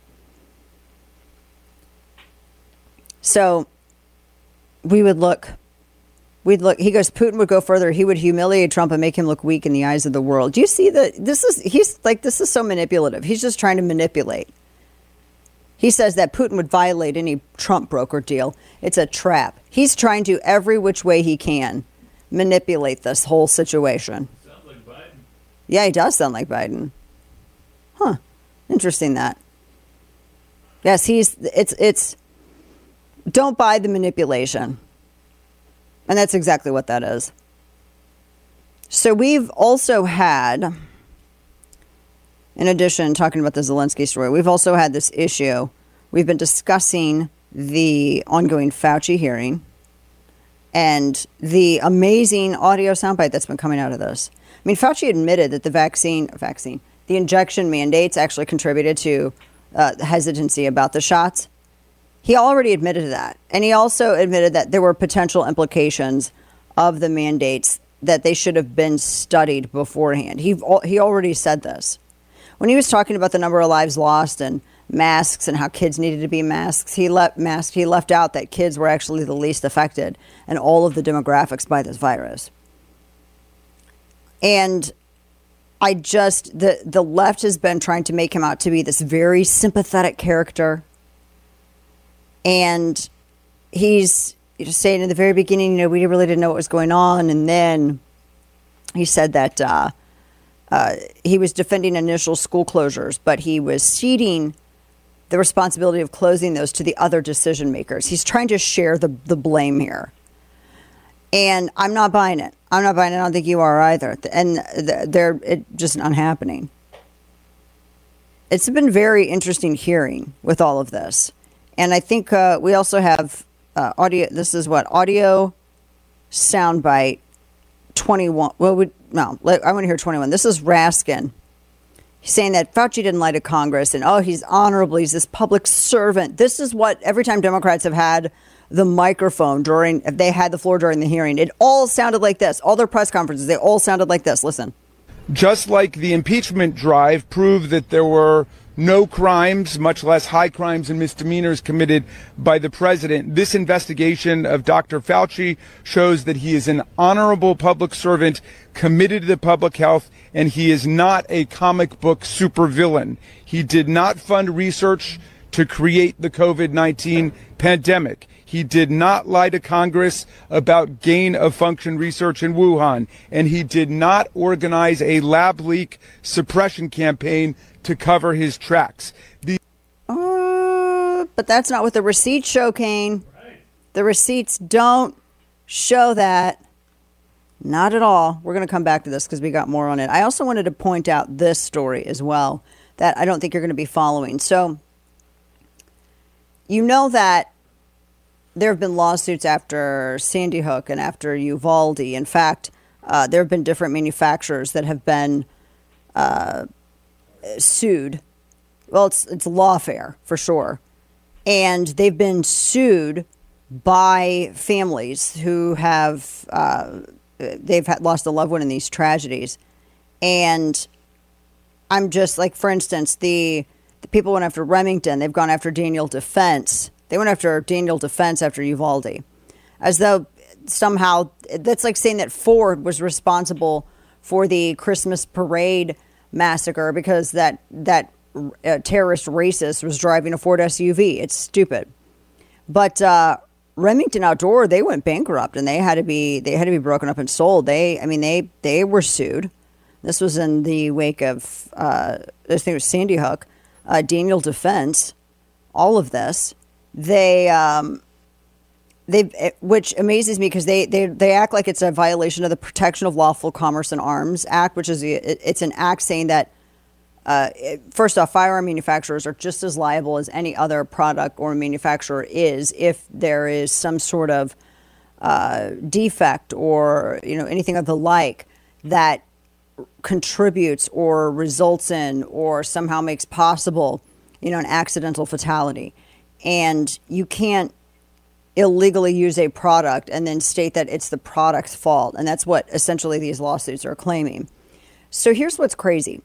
Speaker 3: So we would look, we'd look, he goes, Putin would go further. He would humiliate Trump and make him look weak in the eyes of the world. Do you see that? This is, he's like, this is so manipulative. He's just trying to manipulate. He says that Putin would violate any Trump broker deal. It's a trap. He's trying to, every which way he can, manipulate this whole situation. Sounds like Biden. Yeah, he does sound like Biden. Huh. Interesting that. Yes, he's, it's, it's, don't buy the manipulation. And that's exactly what that is. So we've also had, in addition, talking about the Zelensky story, we've also had this issue. We've been discussing the ongoing Fauci hearing and the amazing audio soundbite that's been coming out of this. I mean, Fauci admitted that the vaccine, vaccine, the injection mandates actually contributed to uh, hesitancy about the shots. He already admitted to that. And he also admitted that there were potential implications of the mandates, that they should have been studied beforehand. He he already said this. When he was talking about the number of lives lost and masks and how kids needed to be masks, he left masked. He left out that kids were actually the least affected in all of the demographics by this virus. And I just, the, the left has been trying to make him out to be this very sympathetic character. And he's just saying in the very beginning, you know, we really didn't know what was going on. And then he said that, uh, uh, he was defending initial school closures, but he was ceding the responsibility of closing those to the other decision makers. He's trying to share the, the blame here. And I'm not buying it. I'm not buying it. I don't think you are either. And they're it just not happening. It's been very interesting hearing with all of this. And I think uh, we also have uh, audio. This is what? Audio soundbite twenty-one. Well, we, no, I want to hear twenty-one. This is Raskin. He's saying that Fauci didn't lie to Congress and, oh, he's honorable. He's this public servant. This is what every time Democrats have had the microphone during, if they had the floor during the hearing, it all sounded like this. All their press conferences, they all sounded like this. Listen.
Speaker 15: Just like the impeachment drive proved that there were no crimes, much less high crimes and misdemeanors committed by the president, this investigation of Doctor Fauci shows that he is an honorable public servant committed to the public health, and he is not a comic book supervillain. He did not fund research to create the COVID nineteen pandemic. He did not lie to Congress about gain of function research in Wuhan, and he did not organize a lab leak suppression campaign to cover his tracks. The-
Speaker 3: uh, but that's not what the receipts show, Kane. Right. The receipts don't show that. Not at all. We're going to come back to this because we got more on it. I also wanted to point out this story as well that I don't think you're going to be following. So, you know that there have been lawsuits after Sandy Hook and after Uvalde. In fact, uh, there have been different manufacturers that have been uh, sued. Well, it's it's lawfare for sure. And they've been sued by families who have, uh, they've had, lost a loved one in these tragedies. And I'm just like, for instance, the, the people went after Remington. They've gone after Daniel Defense. They went after Daniel Defense after Uvalde, as though somehow that's like saying that Ford was responsible for the Christmas parade massacre because that that uh, terrorist racist was driving a Ford S U V. It's stupid. But uh, Remington Outdoor, they went bankrupt and they had to be they had to be broken up and sold. They, I mean, they they were sued. This was in the wake of uh, I think it was Sandy Hook, uh, Daniel Defense, all of this. They, um, they, which amazes me because they, they, they act like it's a violation of the Protection of Lawful Commerce and Arms Act, which is, it, it's an act saying that, uh, it, first off, firearm manufacturers are just as liable as any other product or manufacturer is if there is some sort of, uh, defect or, you know, anything of the like that contributes or results in or somehow makes possible, you know, an accidental fatality. And you can't illegally use a product and then state that it's the product's fault. And that's what essentially these lawsuits are claiming. So here's what's crazy.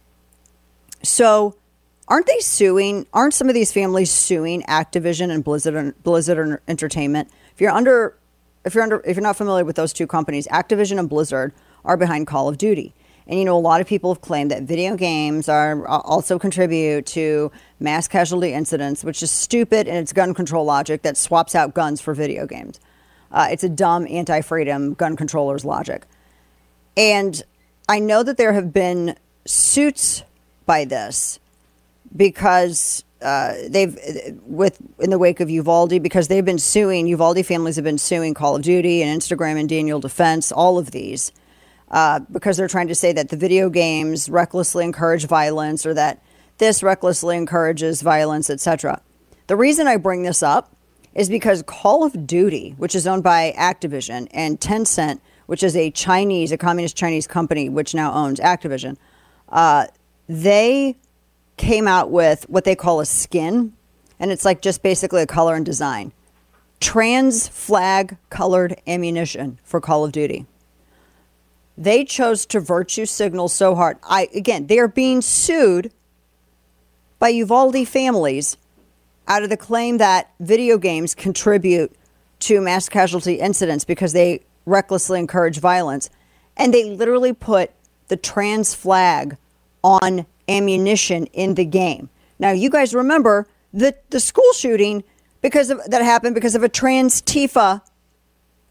Speaker 3: So aren't they suing? Aren't some of these families suing Activision and Blizzard, Blizzard Entertainment? If you're under, if you're under, if you're not familiar with those two companies, Activision and Blizzard are behind Call of Duty. And, you know, a lot of people have claimed that video games are also contribute to mass casualty incidents, which is stupid in its gun control logic that swaps out guns for video games. Uh, it's a dumb anti-freedom gun controllers logic. And I know that there have been suits by this because uh, they've, with in the wake of Uvalde, because they've been suing, Uvalde families have been suing Call of Duty and Instagram and Daniel Defense, all of these. Uh, because they're trying to say that the video games recklessly encourage violence or that this recklessly encourages violence, et cetera. The reason I bring this up is because Call of Duty, which is owned by Activision, and Tencent, which is a Chinese, a communist Chinese company, which now owns Activision, uh, they came out with what they call a skin, and it's like just basically a color and design. Trans flag colored ammunition for Call of Duty. They chose to virtue signal so hard. I again, they are being sued by Uvalde families out of the claim that video games contribute to mass casualty incidents because they recklessly encourage violence. And they literally put the trans flag on ammunition in the game. Now, you guys remember the, the school shooting because of, that happened because of a trans Tifa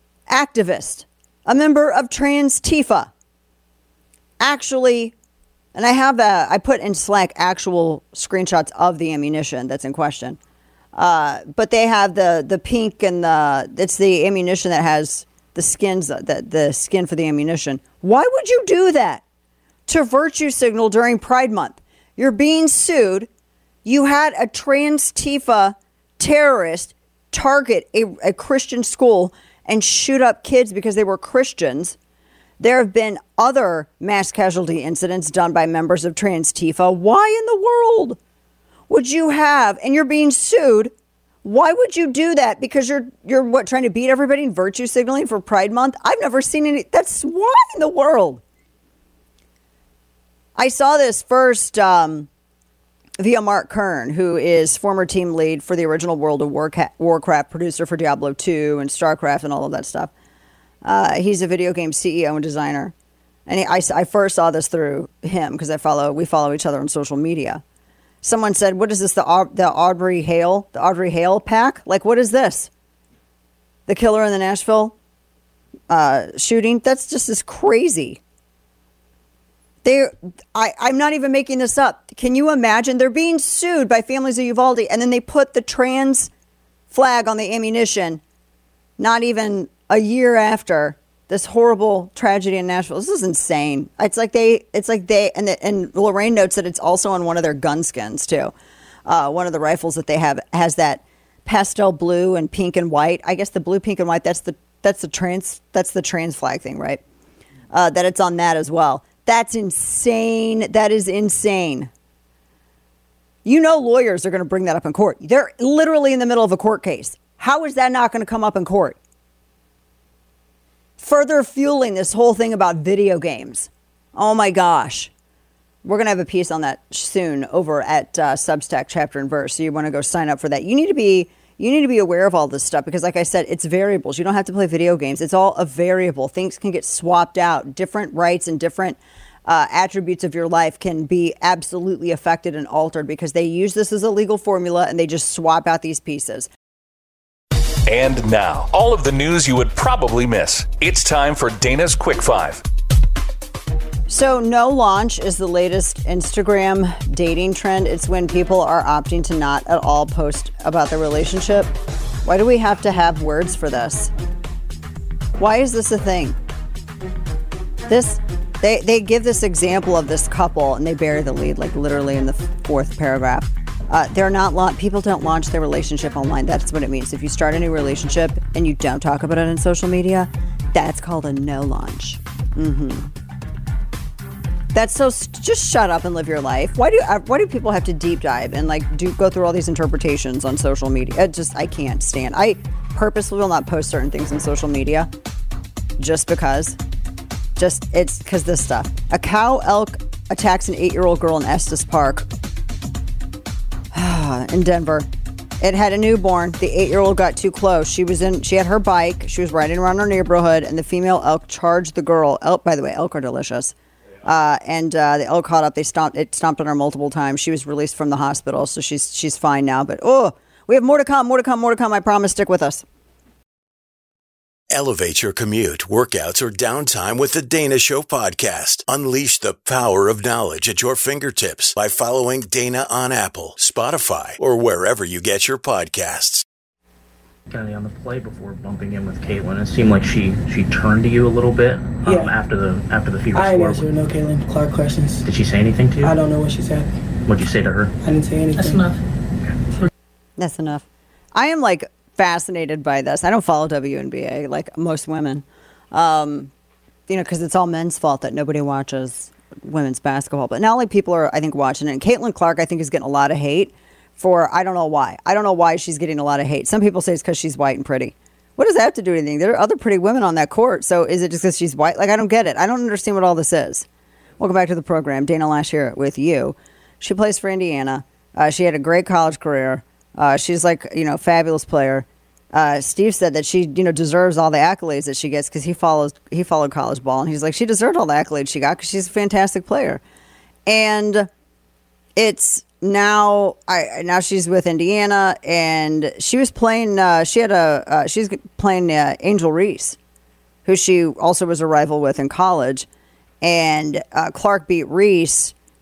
Speaker 3: activist. A member of Trans Tifa actually And I have that. I put in Slack actual screenshots of the ammunition that's in question. Uh, but they have the the pink and the it's the ammunition that has the skins the the skin for the ammunition. Why would you do that to virtue signal during Pride Month? You're being sued. You had a trans Tifa terrorist target a, a Christian school and shoot up kids because they were Christians. There have been other mass casualty incidents done by members of Trans Tifa. Why in the world would you have, and you're being sued, why would you do that? Because you're, you're what, trying to beat everybody in virtue signaling for Pride Month? I've never seen any, that's why in the world? I saw this first um, via Mark Kern, who is former team lead for the original World of Warcraft, Warcraft producer for Diablo two and StarCraft and all of that stuff. Uh, he's a video game C E O and designer. And he, I, I first saw this through him because I follow, we follow each other on social media. Someone said, what is this, the, the Aubrey Hale, the Audrey Hale pack? Like, what is this? The killer in the Nashville uh, shooting? That's just as crazy. They, I, I'm not even making this up. Can you imagine? They're being sued by families of Uvalde, and then they put the trans flag on the ammunition not even a year after this horrible tragedy in Nashville. This is insane. It's like they, it's like they, and the, and Lorraine notes that it's also on one of their gun skins too. Uh, one of the rifles that they have has that pastel blue and pink and white. I guess the blue, pink, and white. That's the that's the trans that's the trans flag thing, right? Uh, that it's on that as well. That's insane. That is insane. You know, lawyers are going to bring that up in court. They're literally in the middle of a court case. How is that not going to come up in court? Further fueling this whole thing about video games. Oh my gosh. We're going to have a piece on that soon over at uh, Substack Chapter and Verse. So you want to go sign up for that. You need to be you need to be aware of all this stuff because, like I said, it's variables. You don't have to play video games. It's all a variable. Things can get swapped out. Different rights and different uh, attributes of your life can be absolutely affected and altered because they use this as a legal formula and they just swap out these pieces.
Speaker 6: And now, all of the news you would probably miss. It's time for Dana's Quick Five.
Speaker 3: So no launch is the latest Instagram dating trend. It's when people are opting to not at all post about their relationship. Why do we have to have words for this? Why is this a thing? This, they, they give this example of this couple and they bury the lead like literally in the fourth paragraph. Uh, they're not la- people don't launch their relationship online. That's what it means. If you start a new relationship and you don't talk about it on social media, that's called a no launch. Mm-hmm. That's so. Just shut up and live your life. Why do uh, why do people have to deep dive and like do go through all these interpretations on social media? It just I can't stand. I purposely will not post certain things on social media, just because. Just it's because this stuff. A cow elk attacks an eight-year-old girl in Estes Park in Denver. It had a newborn. The eight-year-old got too close. She was in. She had her bike. She was riding around her neighborhood, and the female elk charged the girl. Elk, by the way, elk are delicious. Uh, and uh, the elk caught up. They stomped. It stomped on her multiple times. She was released from the hospital, so she's she's fine now. But oh, we have more to come. More to come. More to come. I promise. Stick with us.
Speaker 10: Elevate your commute, workouts, or downtime with the Dana Show podcast. Unleash the power of knowledge at your fingertips by following Dana on Apple, Spotify, or wherever you get your podcasts.
Speaker 20: Kennedy on the play before bumping in with Caitlin. It seemed like she she turned to you a little bit um,
Speaker 21: yeah.
Speaker 20: after the after the fever
Speaker 21: I
Speaker 20: score.
Speaker 21: didn't answer no Caitlin Clark questions.
Speaker 20: Did she say anything to you?
Speaker 21: I don't know what she said.
Speaker 20: What'd you say to her?
Speaker 21: I didn't say anything. That's enough.
Speaker 3: That's enough. I am like fascinated by this. I don't follow W N B A like most women, um, you know, because it's all men's fault that nobody watches women's basketball. But now like people are, I think, watching it. And Caitlin Clark, I think, is getting a lot of hate for, I don't know why. I don't know why she's getting a lot of hate. Some people say it's because she's white and pretty. What does that have to do with anything? There are other pretty women on that court. So is it just because she's white? Like, I don't get it. I don't understand what all this is. Welcome back to the program. Dana Lash here with you. She plays for Indiana. Uh, she had a great college career. Uh, she's like, you know, fabulous player. Uh, Steve said that she, you know, deserves all the accolades that she gets because he follows, he followed college ball. And he's like, she deserved all the accolades she got because she's a fantastic player. And it's now, I now she's with Indiana, and she was playing. Uh, she had a uh, she's playing uh, Angel Reese, who she also was a rival with in college, and uh, Clark beat Reese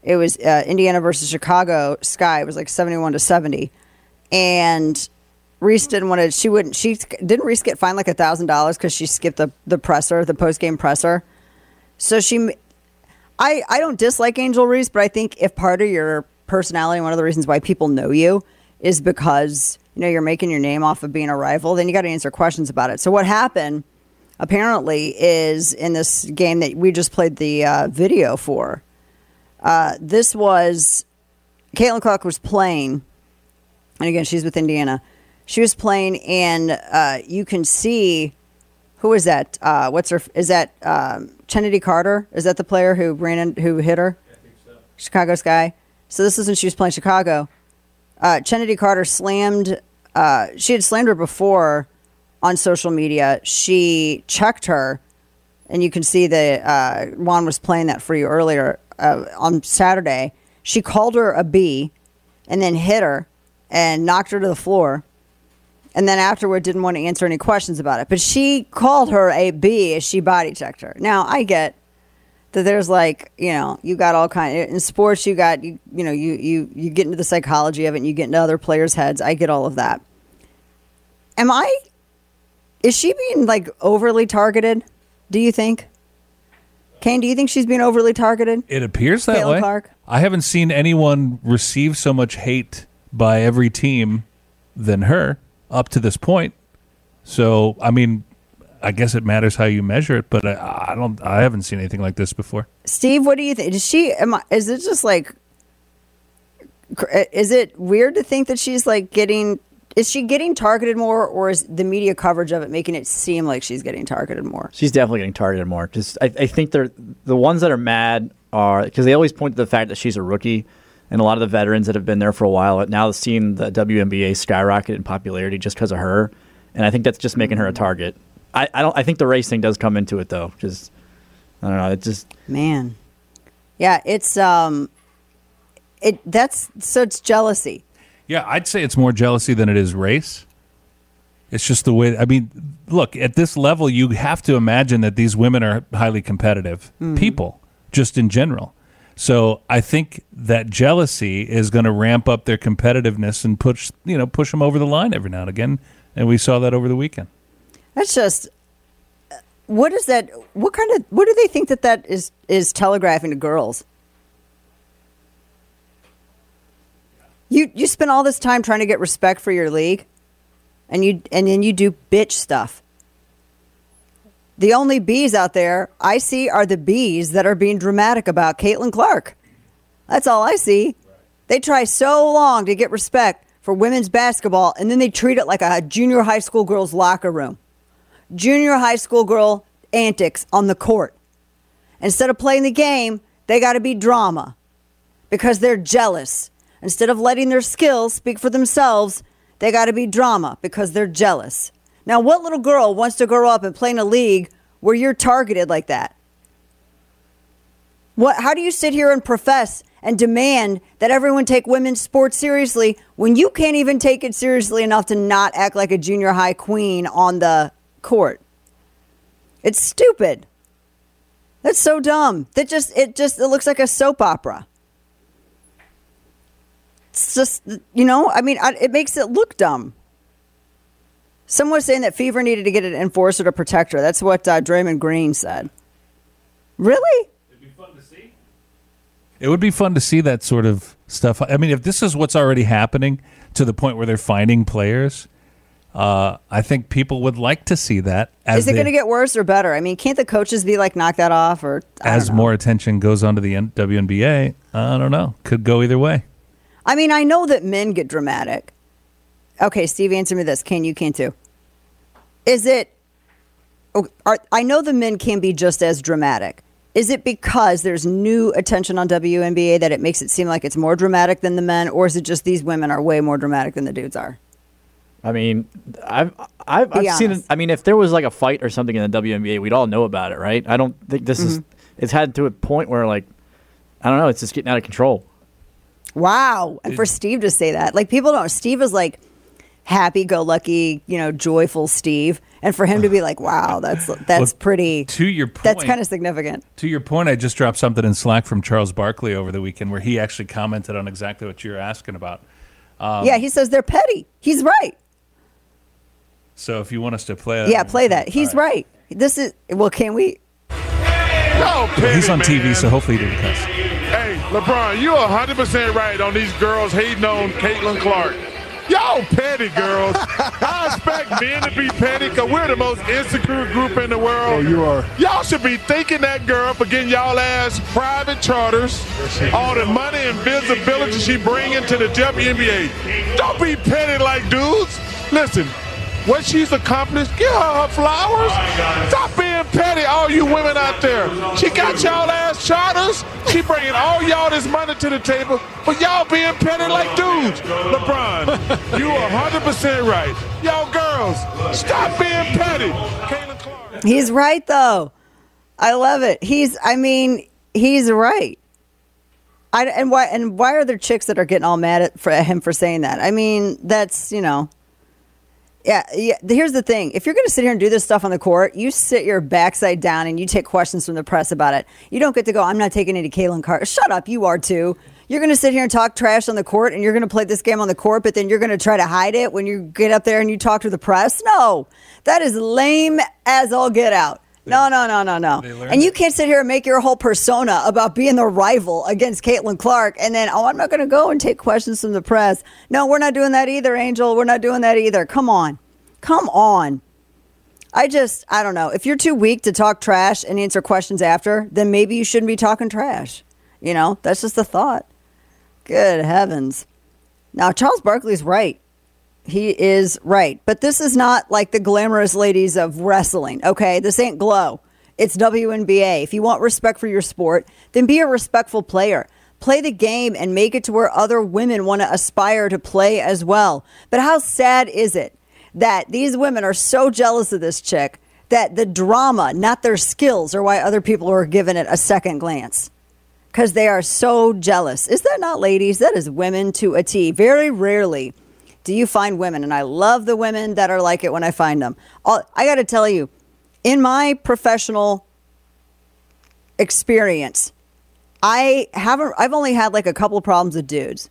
Speaker 3: It was uh, Indiana versus Chicago Sky. It was like seventy-one to seventy. And Reese didn't want to, she wouldn't, she didn't Reese get fined like a thousand dollars because she skipped the, the presser, the post-game presser. So she, I, I don't dislike Angel Reese, but I think if part of your personality, one of the reasons why people know you is because, you know, you're making your name off of being a rival, then you got to answer questions about it. So what happened apparently is in this game that we just played the uh, video for, uh, this was, Caitlin Clark was playing, and again, she's with Indiana. She was playing, and uh, you can see, who is that? Uh, what's her? Is that um, Kennedy Carter? Is that the player who ran in, who hit her? I think so. Chicago Sky. So this is when she was playing Chicago. Uh, Kennedy Carter slammed. Uh, she had slammed her before on social media. She checked her, and you can see that uh, Juan was playing that for you earlier uh, on Saturday. She called her a B, and then hit her and knocked her to the floor. And then afterward didn't want to answer any questions about it. But she called her a B as she body checked her. Now, I get that there's like, you know, you got all kind of, in sports, you got, you, you know, you, you, you get into the psychology of it and you get into other players' heads. I get all of that. Am I, is she being like overly targeted? Do you think? Kane, do you think she's being overly targeted?
Speaker 4: It appears that
Speaker 3: Caitlin
Speaker 4: way.
Speaker 3: Clark?
Speaker 4: I haven't seen anyone receive so much hate by every team than her up to this point. So, I mean, I guess it matters how you measure it, but I, I don't. I haven't seen anything like this before.
Speaker 3: Steve, what do you think? Is she? Am I, is it just like? Is it weird to think that she's like getting? Is she getting targeted more, or is the media coverage of it making it seem like she's getting targeted more?
Speaker 2: She's definitely getting targeted more. Just, I, I think they're the ones that are mad are because they always point to the fact that she's a rookie. And a lot of the veterans that have been there for a while, now seeing the W N B A skyrocket in popularity just because of her, and I think that's just making her a target. I, I don't. I think the race thing does come into it though, because I don't know. It just
Speaker 3: man, yeah, it's um, it that's so it's jealousy.
Speaker 4: Yeah, I'd say it's more jealousy than it is race. It's just the way. I mean, look, at this level, you have to imagine that these women are highly competitive
Speaker 3: Mhm.
Speaker 4: people, just in general. So I think that jealousy is going to ramp up their competitiveness and push, you know, push them over the line every now and again. And we saw that over the weekend.
Speaker 3: That's just what is that? What kind of what do they think that that is is telegraphing to girls? You you spend all this time trying to get respect for your league, and you and then you do bitch stuff. The only B's out there I see are the B's that are being dramatic about Caitlin Clark. That's all I see. They try so long to get respect for women's basketball, and then they treat it like a junior high school girl's locker room. Junior high school girl antics on the court. Instead of playing the game, they got to be drama because they're jealous. Instead of letting their skills speak for themselves, they got to be drama because they're jealous. Now, what little girl wants to grow up and play in a league where you're targeted like that? What? How do you sit here and profess and demand that everyone take women's sports seriously when you can't even take it seriously enough to not act like a junior high queen on the court? It's stupid. That's so dumb. That just it just it looks like a soap opera. It's just, you know, I mean, I, it makes it look dumb. Someone was saying that Fever needed to get an enforcer to protect her. That's what uh, Draymond Green said. Really?
Speaker 4: It would be fun to see that sort of stuff. I mean, if this is what's already happening to the point where they're finding players, uh, I think people would like to see that. As
Speaker 3: Is it
Speaker 4: they-
Speaker 3: going to get worse or better? I mean, can't the coaches be like, knock that off? Or I
Speaker 4: as
Speaker 3: don't know.
Speaker 4: more attention goes on to the N- W N B A, I don't know. Could go either way.
Speaker 3: I mean, I know that men get dramatic. Okay, Steve, answer me this. Can you can too? Is it? oh, Are, I know the men can be just as dramatic. Is it because there's new attention on W N B A that it makes it seem like it's more dramatic than the men, or is it just these women are way more dramatic than the dudes are?
Speaker 2: I mean, I've I've,
Speaker 3: Be
Speaker 2: I've seen it.
Speaker 3: honest.
Speaker 2: I mean, if there was like a fight or something in the W N B A, we'd all know about it, right? I don't think this is. It's had to a point where, like, I don't know. It's just getting out of control.
Speaker 3: Wow. And for Steve to say that, like, people don't, Steve is like, happy-go-lucky, you know, joyful Steve, and for him to be like, "Wow, that's that's
Speaker 4: Well,
Speaker 3: pretty."
Speaker 4: To your point,
Speaker 3: That's kind of significant.
Speaker 4: To your point, I just dropped something in Slack from Charles Barkley over the weekend where he actually commented on exactly what you're asking about. Um,
Speaker 3: yeah, he says they're petty. He's right.
Speaker 4: So if you want us to play that.
Speaker 3: Yeah, play that. He's right. This is well. Can we?
Speaker 5: Yo,
Speaker 4: Well, he's on T V,
Speaker 5: man.
Speaker 4: so hopefully he didn't cuss.
Speaker 5: Hey, LeBron, you're one hundred percent right on these girls hating on Caitlin Clark. Y'all petty girls. I expect men to be petty because we're the most insecure group in the world.
Speaker 22: Oh, you are.
Speaker 5: Y'all should be thanking that girl for getting y'all ass private charters, all the money and visibility she bringing to the W N B A. Don't be petty like dudes. Listen, what she's accomplished, give her her flowers. Stop being petty, all you women out there. She got y'all ass charters. She bringing all y'all this money to the table, but y'all being petty like dudes. LeBron, you one hundred percent right. Y'all girls, stop being petty. Caitlin Clark.
Speaker 3: He's right, though. I love it. He's. I mean, he's right. I and why and why are there chicks that are getting all mad at for him for saying that? I mean, that's you know. Yeah, yeah. Here's the thing. If you're going to sit here and do this stuff on the court, you sit your backside down and you take questions from the press about it. You don't get to go, I'm not taking any Caitlin Clark. Shut up. You are too. You're going to sit here and talk trash on the court and you're going to play this game on the court, but then you're going to try to hide it when you get up there and you talk to the press? No. That is lame as all get out. No, no, no, no, no. And you can't sit here and make your whole persona about being the rival against Caitlin Clark and then, oh, I'm not going to go and take questions from the press. No, we're not doing that either, Angel. We're not doing that either. Come on. Come on. I just, I don't know. If you're too weak to talk trash and answer questions after, then maybe you shouldn't be talking trash. You know, that's just a thought. Good heavens. Now, Charles Barkley's right. He is right. But this is not like the glamorous ladies of wrestling, okay? This ain't Glow. It's W N B A. If you want respect for your sport, then be a respectful player. Play the game and make it to where other women want to aspire to play as well. But how sad is it that these women are so jealous of this chick that the drama, not their skills, are why other people are giving it a second glance? Because they are so jealous. Is that not, ladies? That is women to a T. Very rarely do you find women, and I love the women that are like it when I find them. All, I got to tell you, in my professional experience, I haven't. I've only had like a couple of problems with dudes,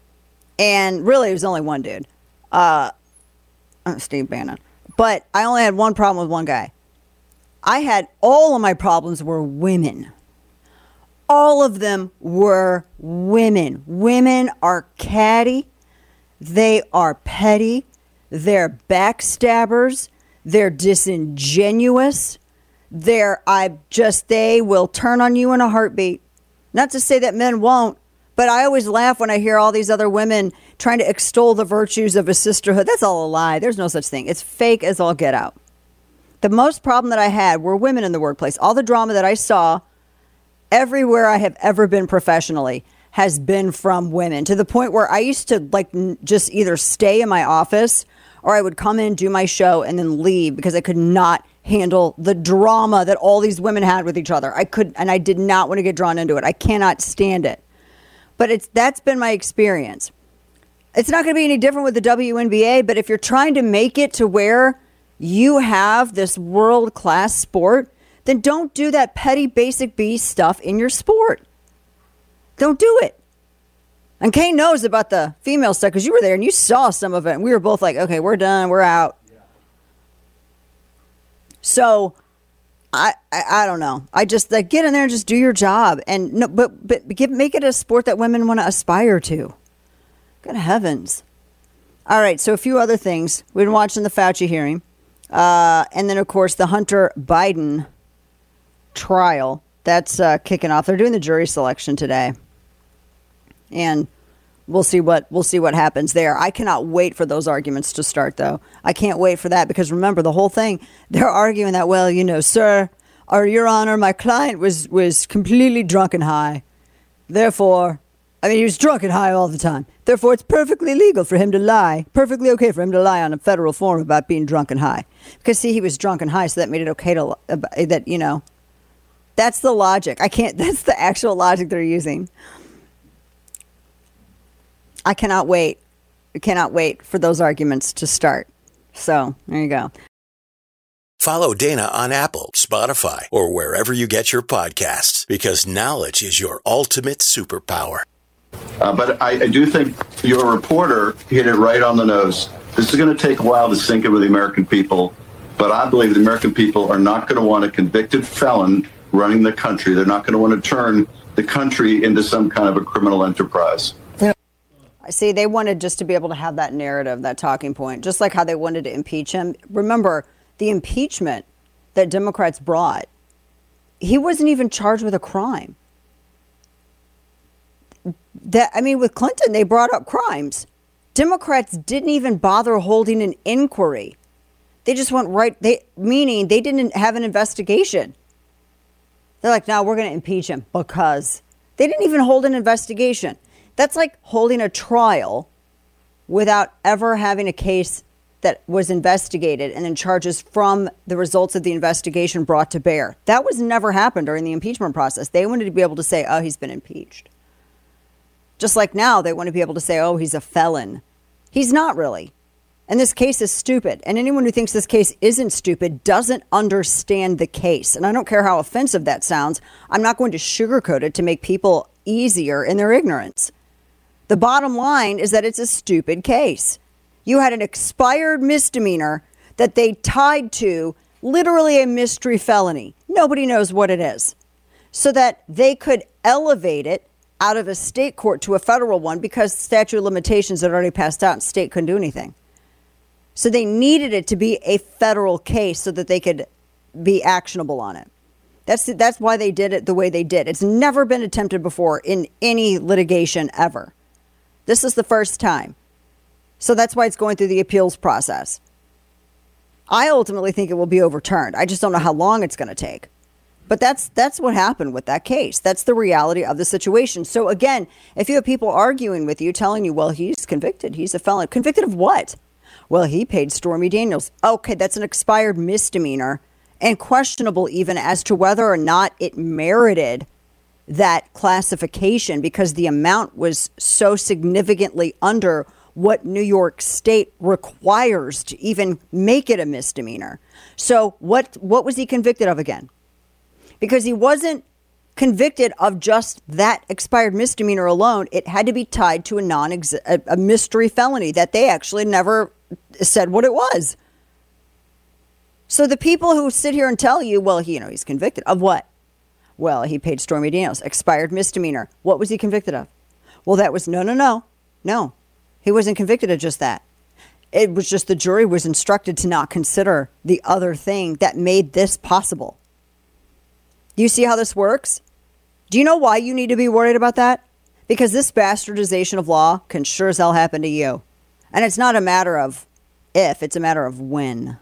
Speaker 3: and really, it was only one dude, uh, Steve Bannon. But I only had one problem with one guy. I had all of my problems were women. All of them were women. Women are catty. They are petty. They're backstabbers. They're disingenuous. They're, I just, they will turn on you in a heartbeat. Not to say that men won't, but I always laugh when I hear all these other women trying to extol the virtues of a sisterhood. That's all a lie. There's no such thing. It's fake as all get out. The most problem that I had were women in the workplace. All the drama that I saw everywhere I have ever been professionally has been from women, to the point where I used to like n- just either stay in my office or I would come in, do my show, and then leave because I could not handle the drama that all these women had with each other. I could, and I did not want to get drawn into it. I cannot stand it. But it's that's been my experience. It's not going to be any different with the W N B A, but if you're trying to make it to where you have this world-class sport, then don't do that petty basic B stuff in your sport. Don't do it. And Kane knows about the female stuff because you were there and you saw some of it. And we were both like, okay, we're done. We're out. Yeah. So I, I I don't know. I just like get in there and just do your job. And no, but but give, make it a sport that women want to aspire to. Good heavens. All right. So a few other things. We've been watching the Fauci hearing. Uh, and then, of course, the Hunter Biden trial. That's uh, kicking off. They're doing the jury selection today. And we'll see what we'll see what happens there. I cannot wait for those arguments to start, though. I can't wait for that because remember the whole thing. They're arguing that, well, you know, sir, or Your Honor, my client was was completely drunk and high. Therefore, I mean, he was drunk and high all the time. Therefore, it's perfectly legal for him to lie. Perfectly okay for him to lie on a federal form about being drunk and high. Because see, he was drunk and high, so that made it okay to uh, that you know. That's the logic. I can't. That's the actual logic they're using. I cannot wait we cannot wait for those arguments to start. So there you go.
Speaker 10: Follow Dana on Apple, Spotify, or wherever you get your podcasts, because knowledge is your ultimate superpower.
Speaker 7: Uh, but I, I do think your reporter hit it right on the nose. This is going to take a while to sink in with the American people, but I believe the American people are not going to want a convicted felon running the country. They're not going to want to turn the country into some kind of a criminal enterprise.
Speaker 3: See, they wanted just to be able to have that narrative, that talking point, just like how they wanted to impeach him. Remember, the impeachment that Democrats brought, he wasn't even charged with a crime. That I mean, with Clinton, they brought up crimes. Democrats didn't even bother holding an inquiry. They just went right, they meaning they didn't have an investigation. They're like, no, we're going to impeach him because they didn't even hold an investigation. That's like holding a trial without ever having a case that was investigated and then charges from the results of the investigation brought to bear. That was never happened during the impeachment process. They wanted to be able to say, oh, he's been impeached. Just like now, they want to be able to say, oh, he's a felon. He's not really. And this case is stupid. And anyone who thinks this case isn't stupid doesn't understand the case. And I don't care how offensive that sounds. I'm not going to sugarcoat it to make people easier in their ignorance. The bottom line is that it's a stupid case. You had an expired misdemeanor that they tied to literally a mystery felony. Nobody knows what it is. So that they could elevate it out of a state court to a federal one because statute of limitations had already passed out and state couldn't do anything. So they needed it to be a federal case so that they could be actionable on it. That's that's why they did it the way they did. It's never been attempted before in any litigation ever. This is the first time. So that's why it's going through the appeals process. I ultimately think it will be overturned. I just don't know how long it's going to take. But that's that's what happened with that case. That's the reality of the situation. So again, if you have people arguing with you, telling you, well, he's convicted, he's a felon. Convicted of what? Well, he paid Stormy Daniels. Okay, that's an expired misdemeanor and questionable even as to whether or not it merited that classification because the amount was so significantly under what New York State requires to even make it a misdemeanor. So what what was he convicted of again? Because he wasn't convicted of just that expired misdemeanor alone. It had to be tied to a non a, a mystery felony that they actually never said what it was. So the people who sit here and tell you, well, he, you know, he's convicted of what? Well, he paid Stormy Daniels, expired misdemeanor. What was he convicted of? Well, that was no, no, no, no. He wasn't convicted of just that. It was just the jury was instructed to not consider the other thing that made this possible. Do you see how this works? Do you know why you need to be worried about that? Because this bastardization of law can sure as hell happen to you. And it's not a matter of if, it's a matter of when.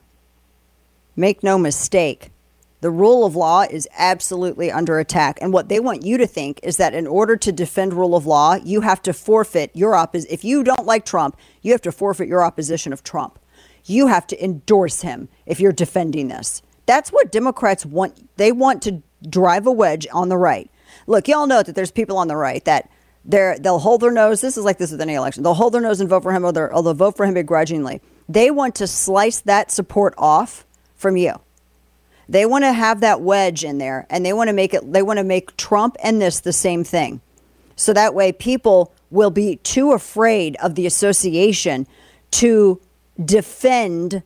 Speaker 3: Make no mistake. The rule of law is absolutely under attack. And what they want you to think is that in order to defend rule of law, you have to forfeit your opposition. If you don't like Trump, you have to forfeit your opposition of Trump. You have to endorse him if you're defending this. That's what Democrats want. They want to drive a wedge on the right. Look, y'all know that there's people on the right that they're, they'll hold their nose. This is like this with any election. They'll hold their nose and vote for him, or, or they'll vote for him begrudgingly. They want to slice that support off from you. They want to have that wedge in there, and they want to make it. They want to make Trump and this the same thing. So that way people will be too afraid of the association to defend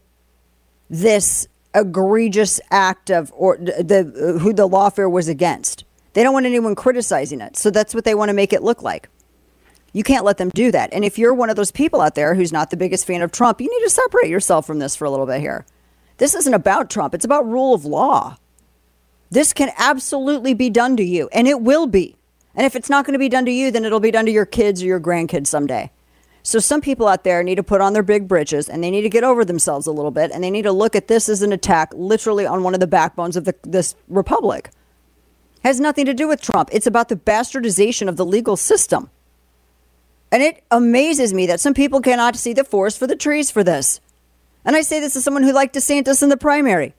Speaker 3: this egregious act of or the uh, who the lawfare was against. They don't want anyone criticizing it. So that's what they want to make it look like. You can't let them do that. And if you're one of those people out there who's not the biggest fan of Trump, you need to separate yourself from this for a little bit here. This isn't about Trump. It's about rule of law. This can absolutely be done to you, and it will be. And if it's not going to be done to you, then it'll be done to your kids or your grandkids someday. So some people out there need to put on their big britches, and they need to get over themselves a little bit, and they need to look at this as an attack literally on one of the backbones of the, this republic. It has nothing to do with Trump. It's about the bastardization of the legal system. And it amazes me that some people cannot see the forest for the trees for this. And I say this as someone who liked DeSantis in the primary,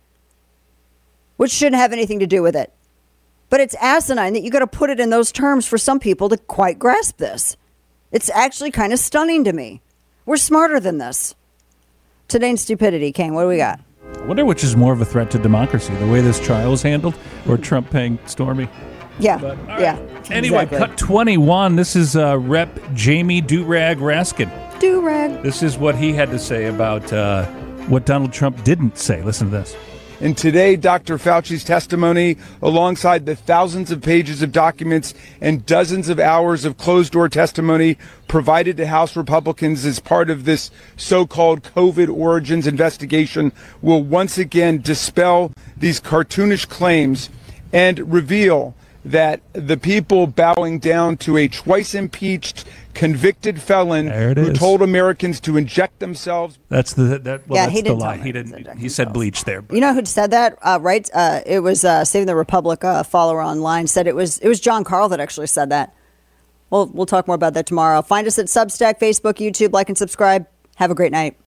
Speaker 3: which shouldn't have anything to do with it. But it's asinine that you got to put it in those terms for some people to quite grasp this. It's actually kind of stunning to me. We're smarter than this. Today in stupidity, Kane, what do we got?
Speaker 4: I wonder which is more of a threat to democracy, the way this trial was handled or Trump paying Stormy.
Speaker 3: Yeah,
Speaker 4: But,
Speaker 3: yeah.
Speaker 4: Anyway,
Speaker 3: exactly.
Speaker 4: cut twenty-one. This is uh, Rep Jamie Durag Raskin.
Speaker 3: Do-rag.
Speaker 4: This is what he had to say about uh, what Donald Trump didn't say. Listen to this.
Speaker 15: And today, Doctor Fauci's testimony, alongside the thousands of pages of documents and dozens of hours of closed-door testimony provided to House Republicans as part of this so-called COVID origins investigation, will once again dispel these cartoonish claims and reveal that the people bowing down to a twice-impeached, convicted felon
Speaker 4: There it
Speaker 15: who
Speaker 4: is.
Speaker 15: told Americans to inject themselves.
Speaker 4: That's the that. Well,
Speaker 3: Yeah,
Speaker 4: that's
Speaker 3: he
Speaker 4: the
Speaker 3: didn't
Speaker 4: lie.
Speaker 3: tell
Speaker 4: He didn't. He said bleach there.
Speaker 3: You know who said that? Uh, right? Uh, it was uh, Saving the Republic uh, follower online said it was it was John Carl that actually said that. Well, we'll talk more about that tomorrow. Find us at Substack, Facebook, YouTube. Like and subscribe. Have a great night.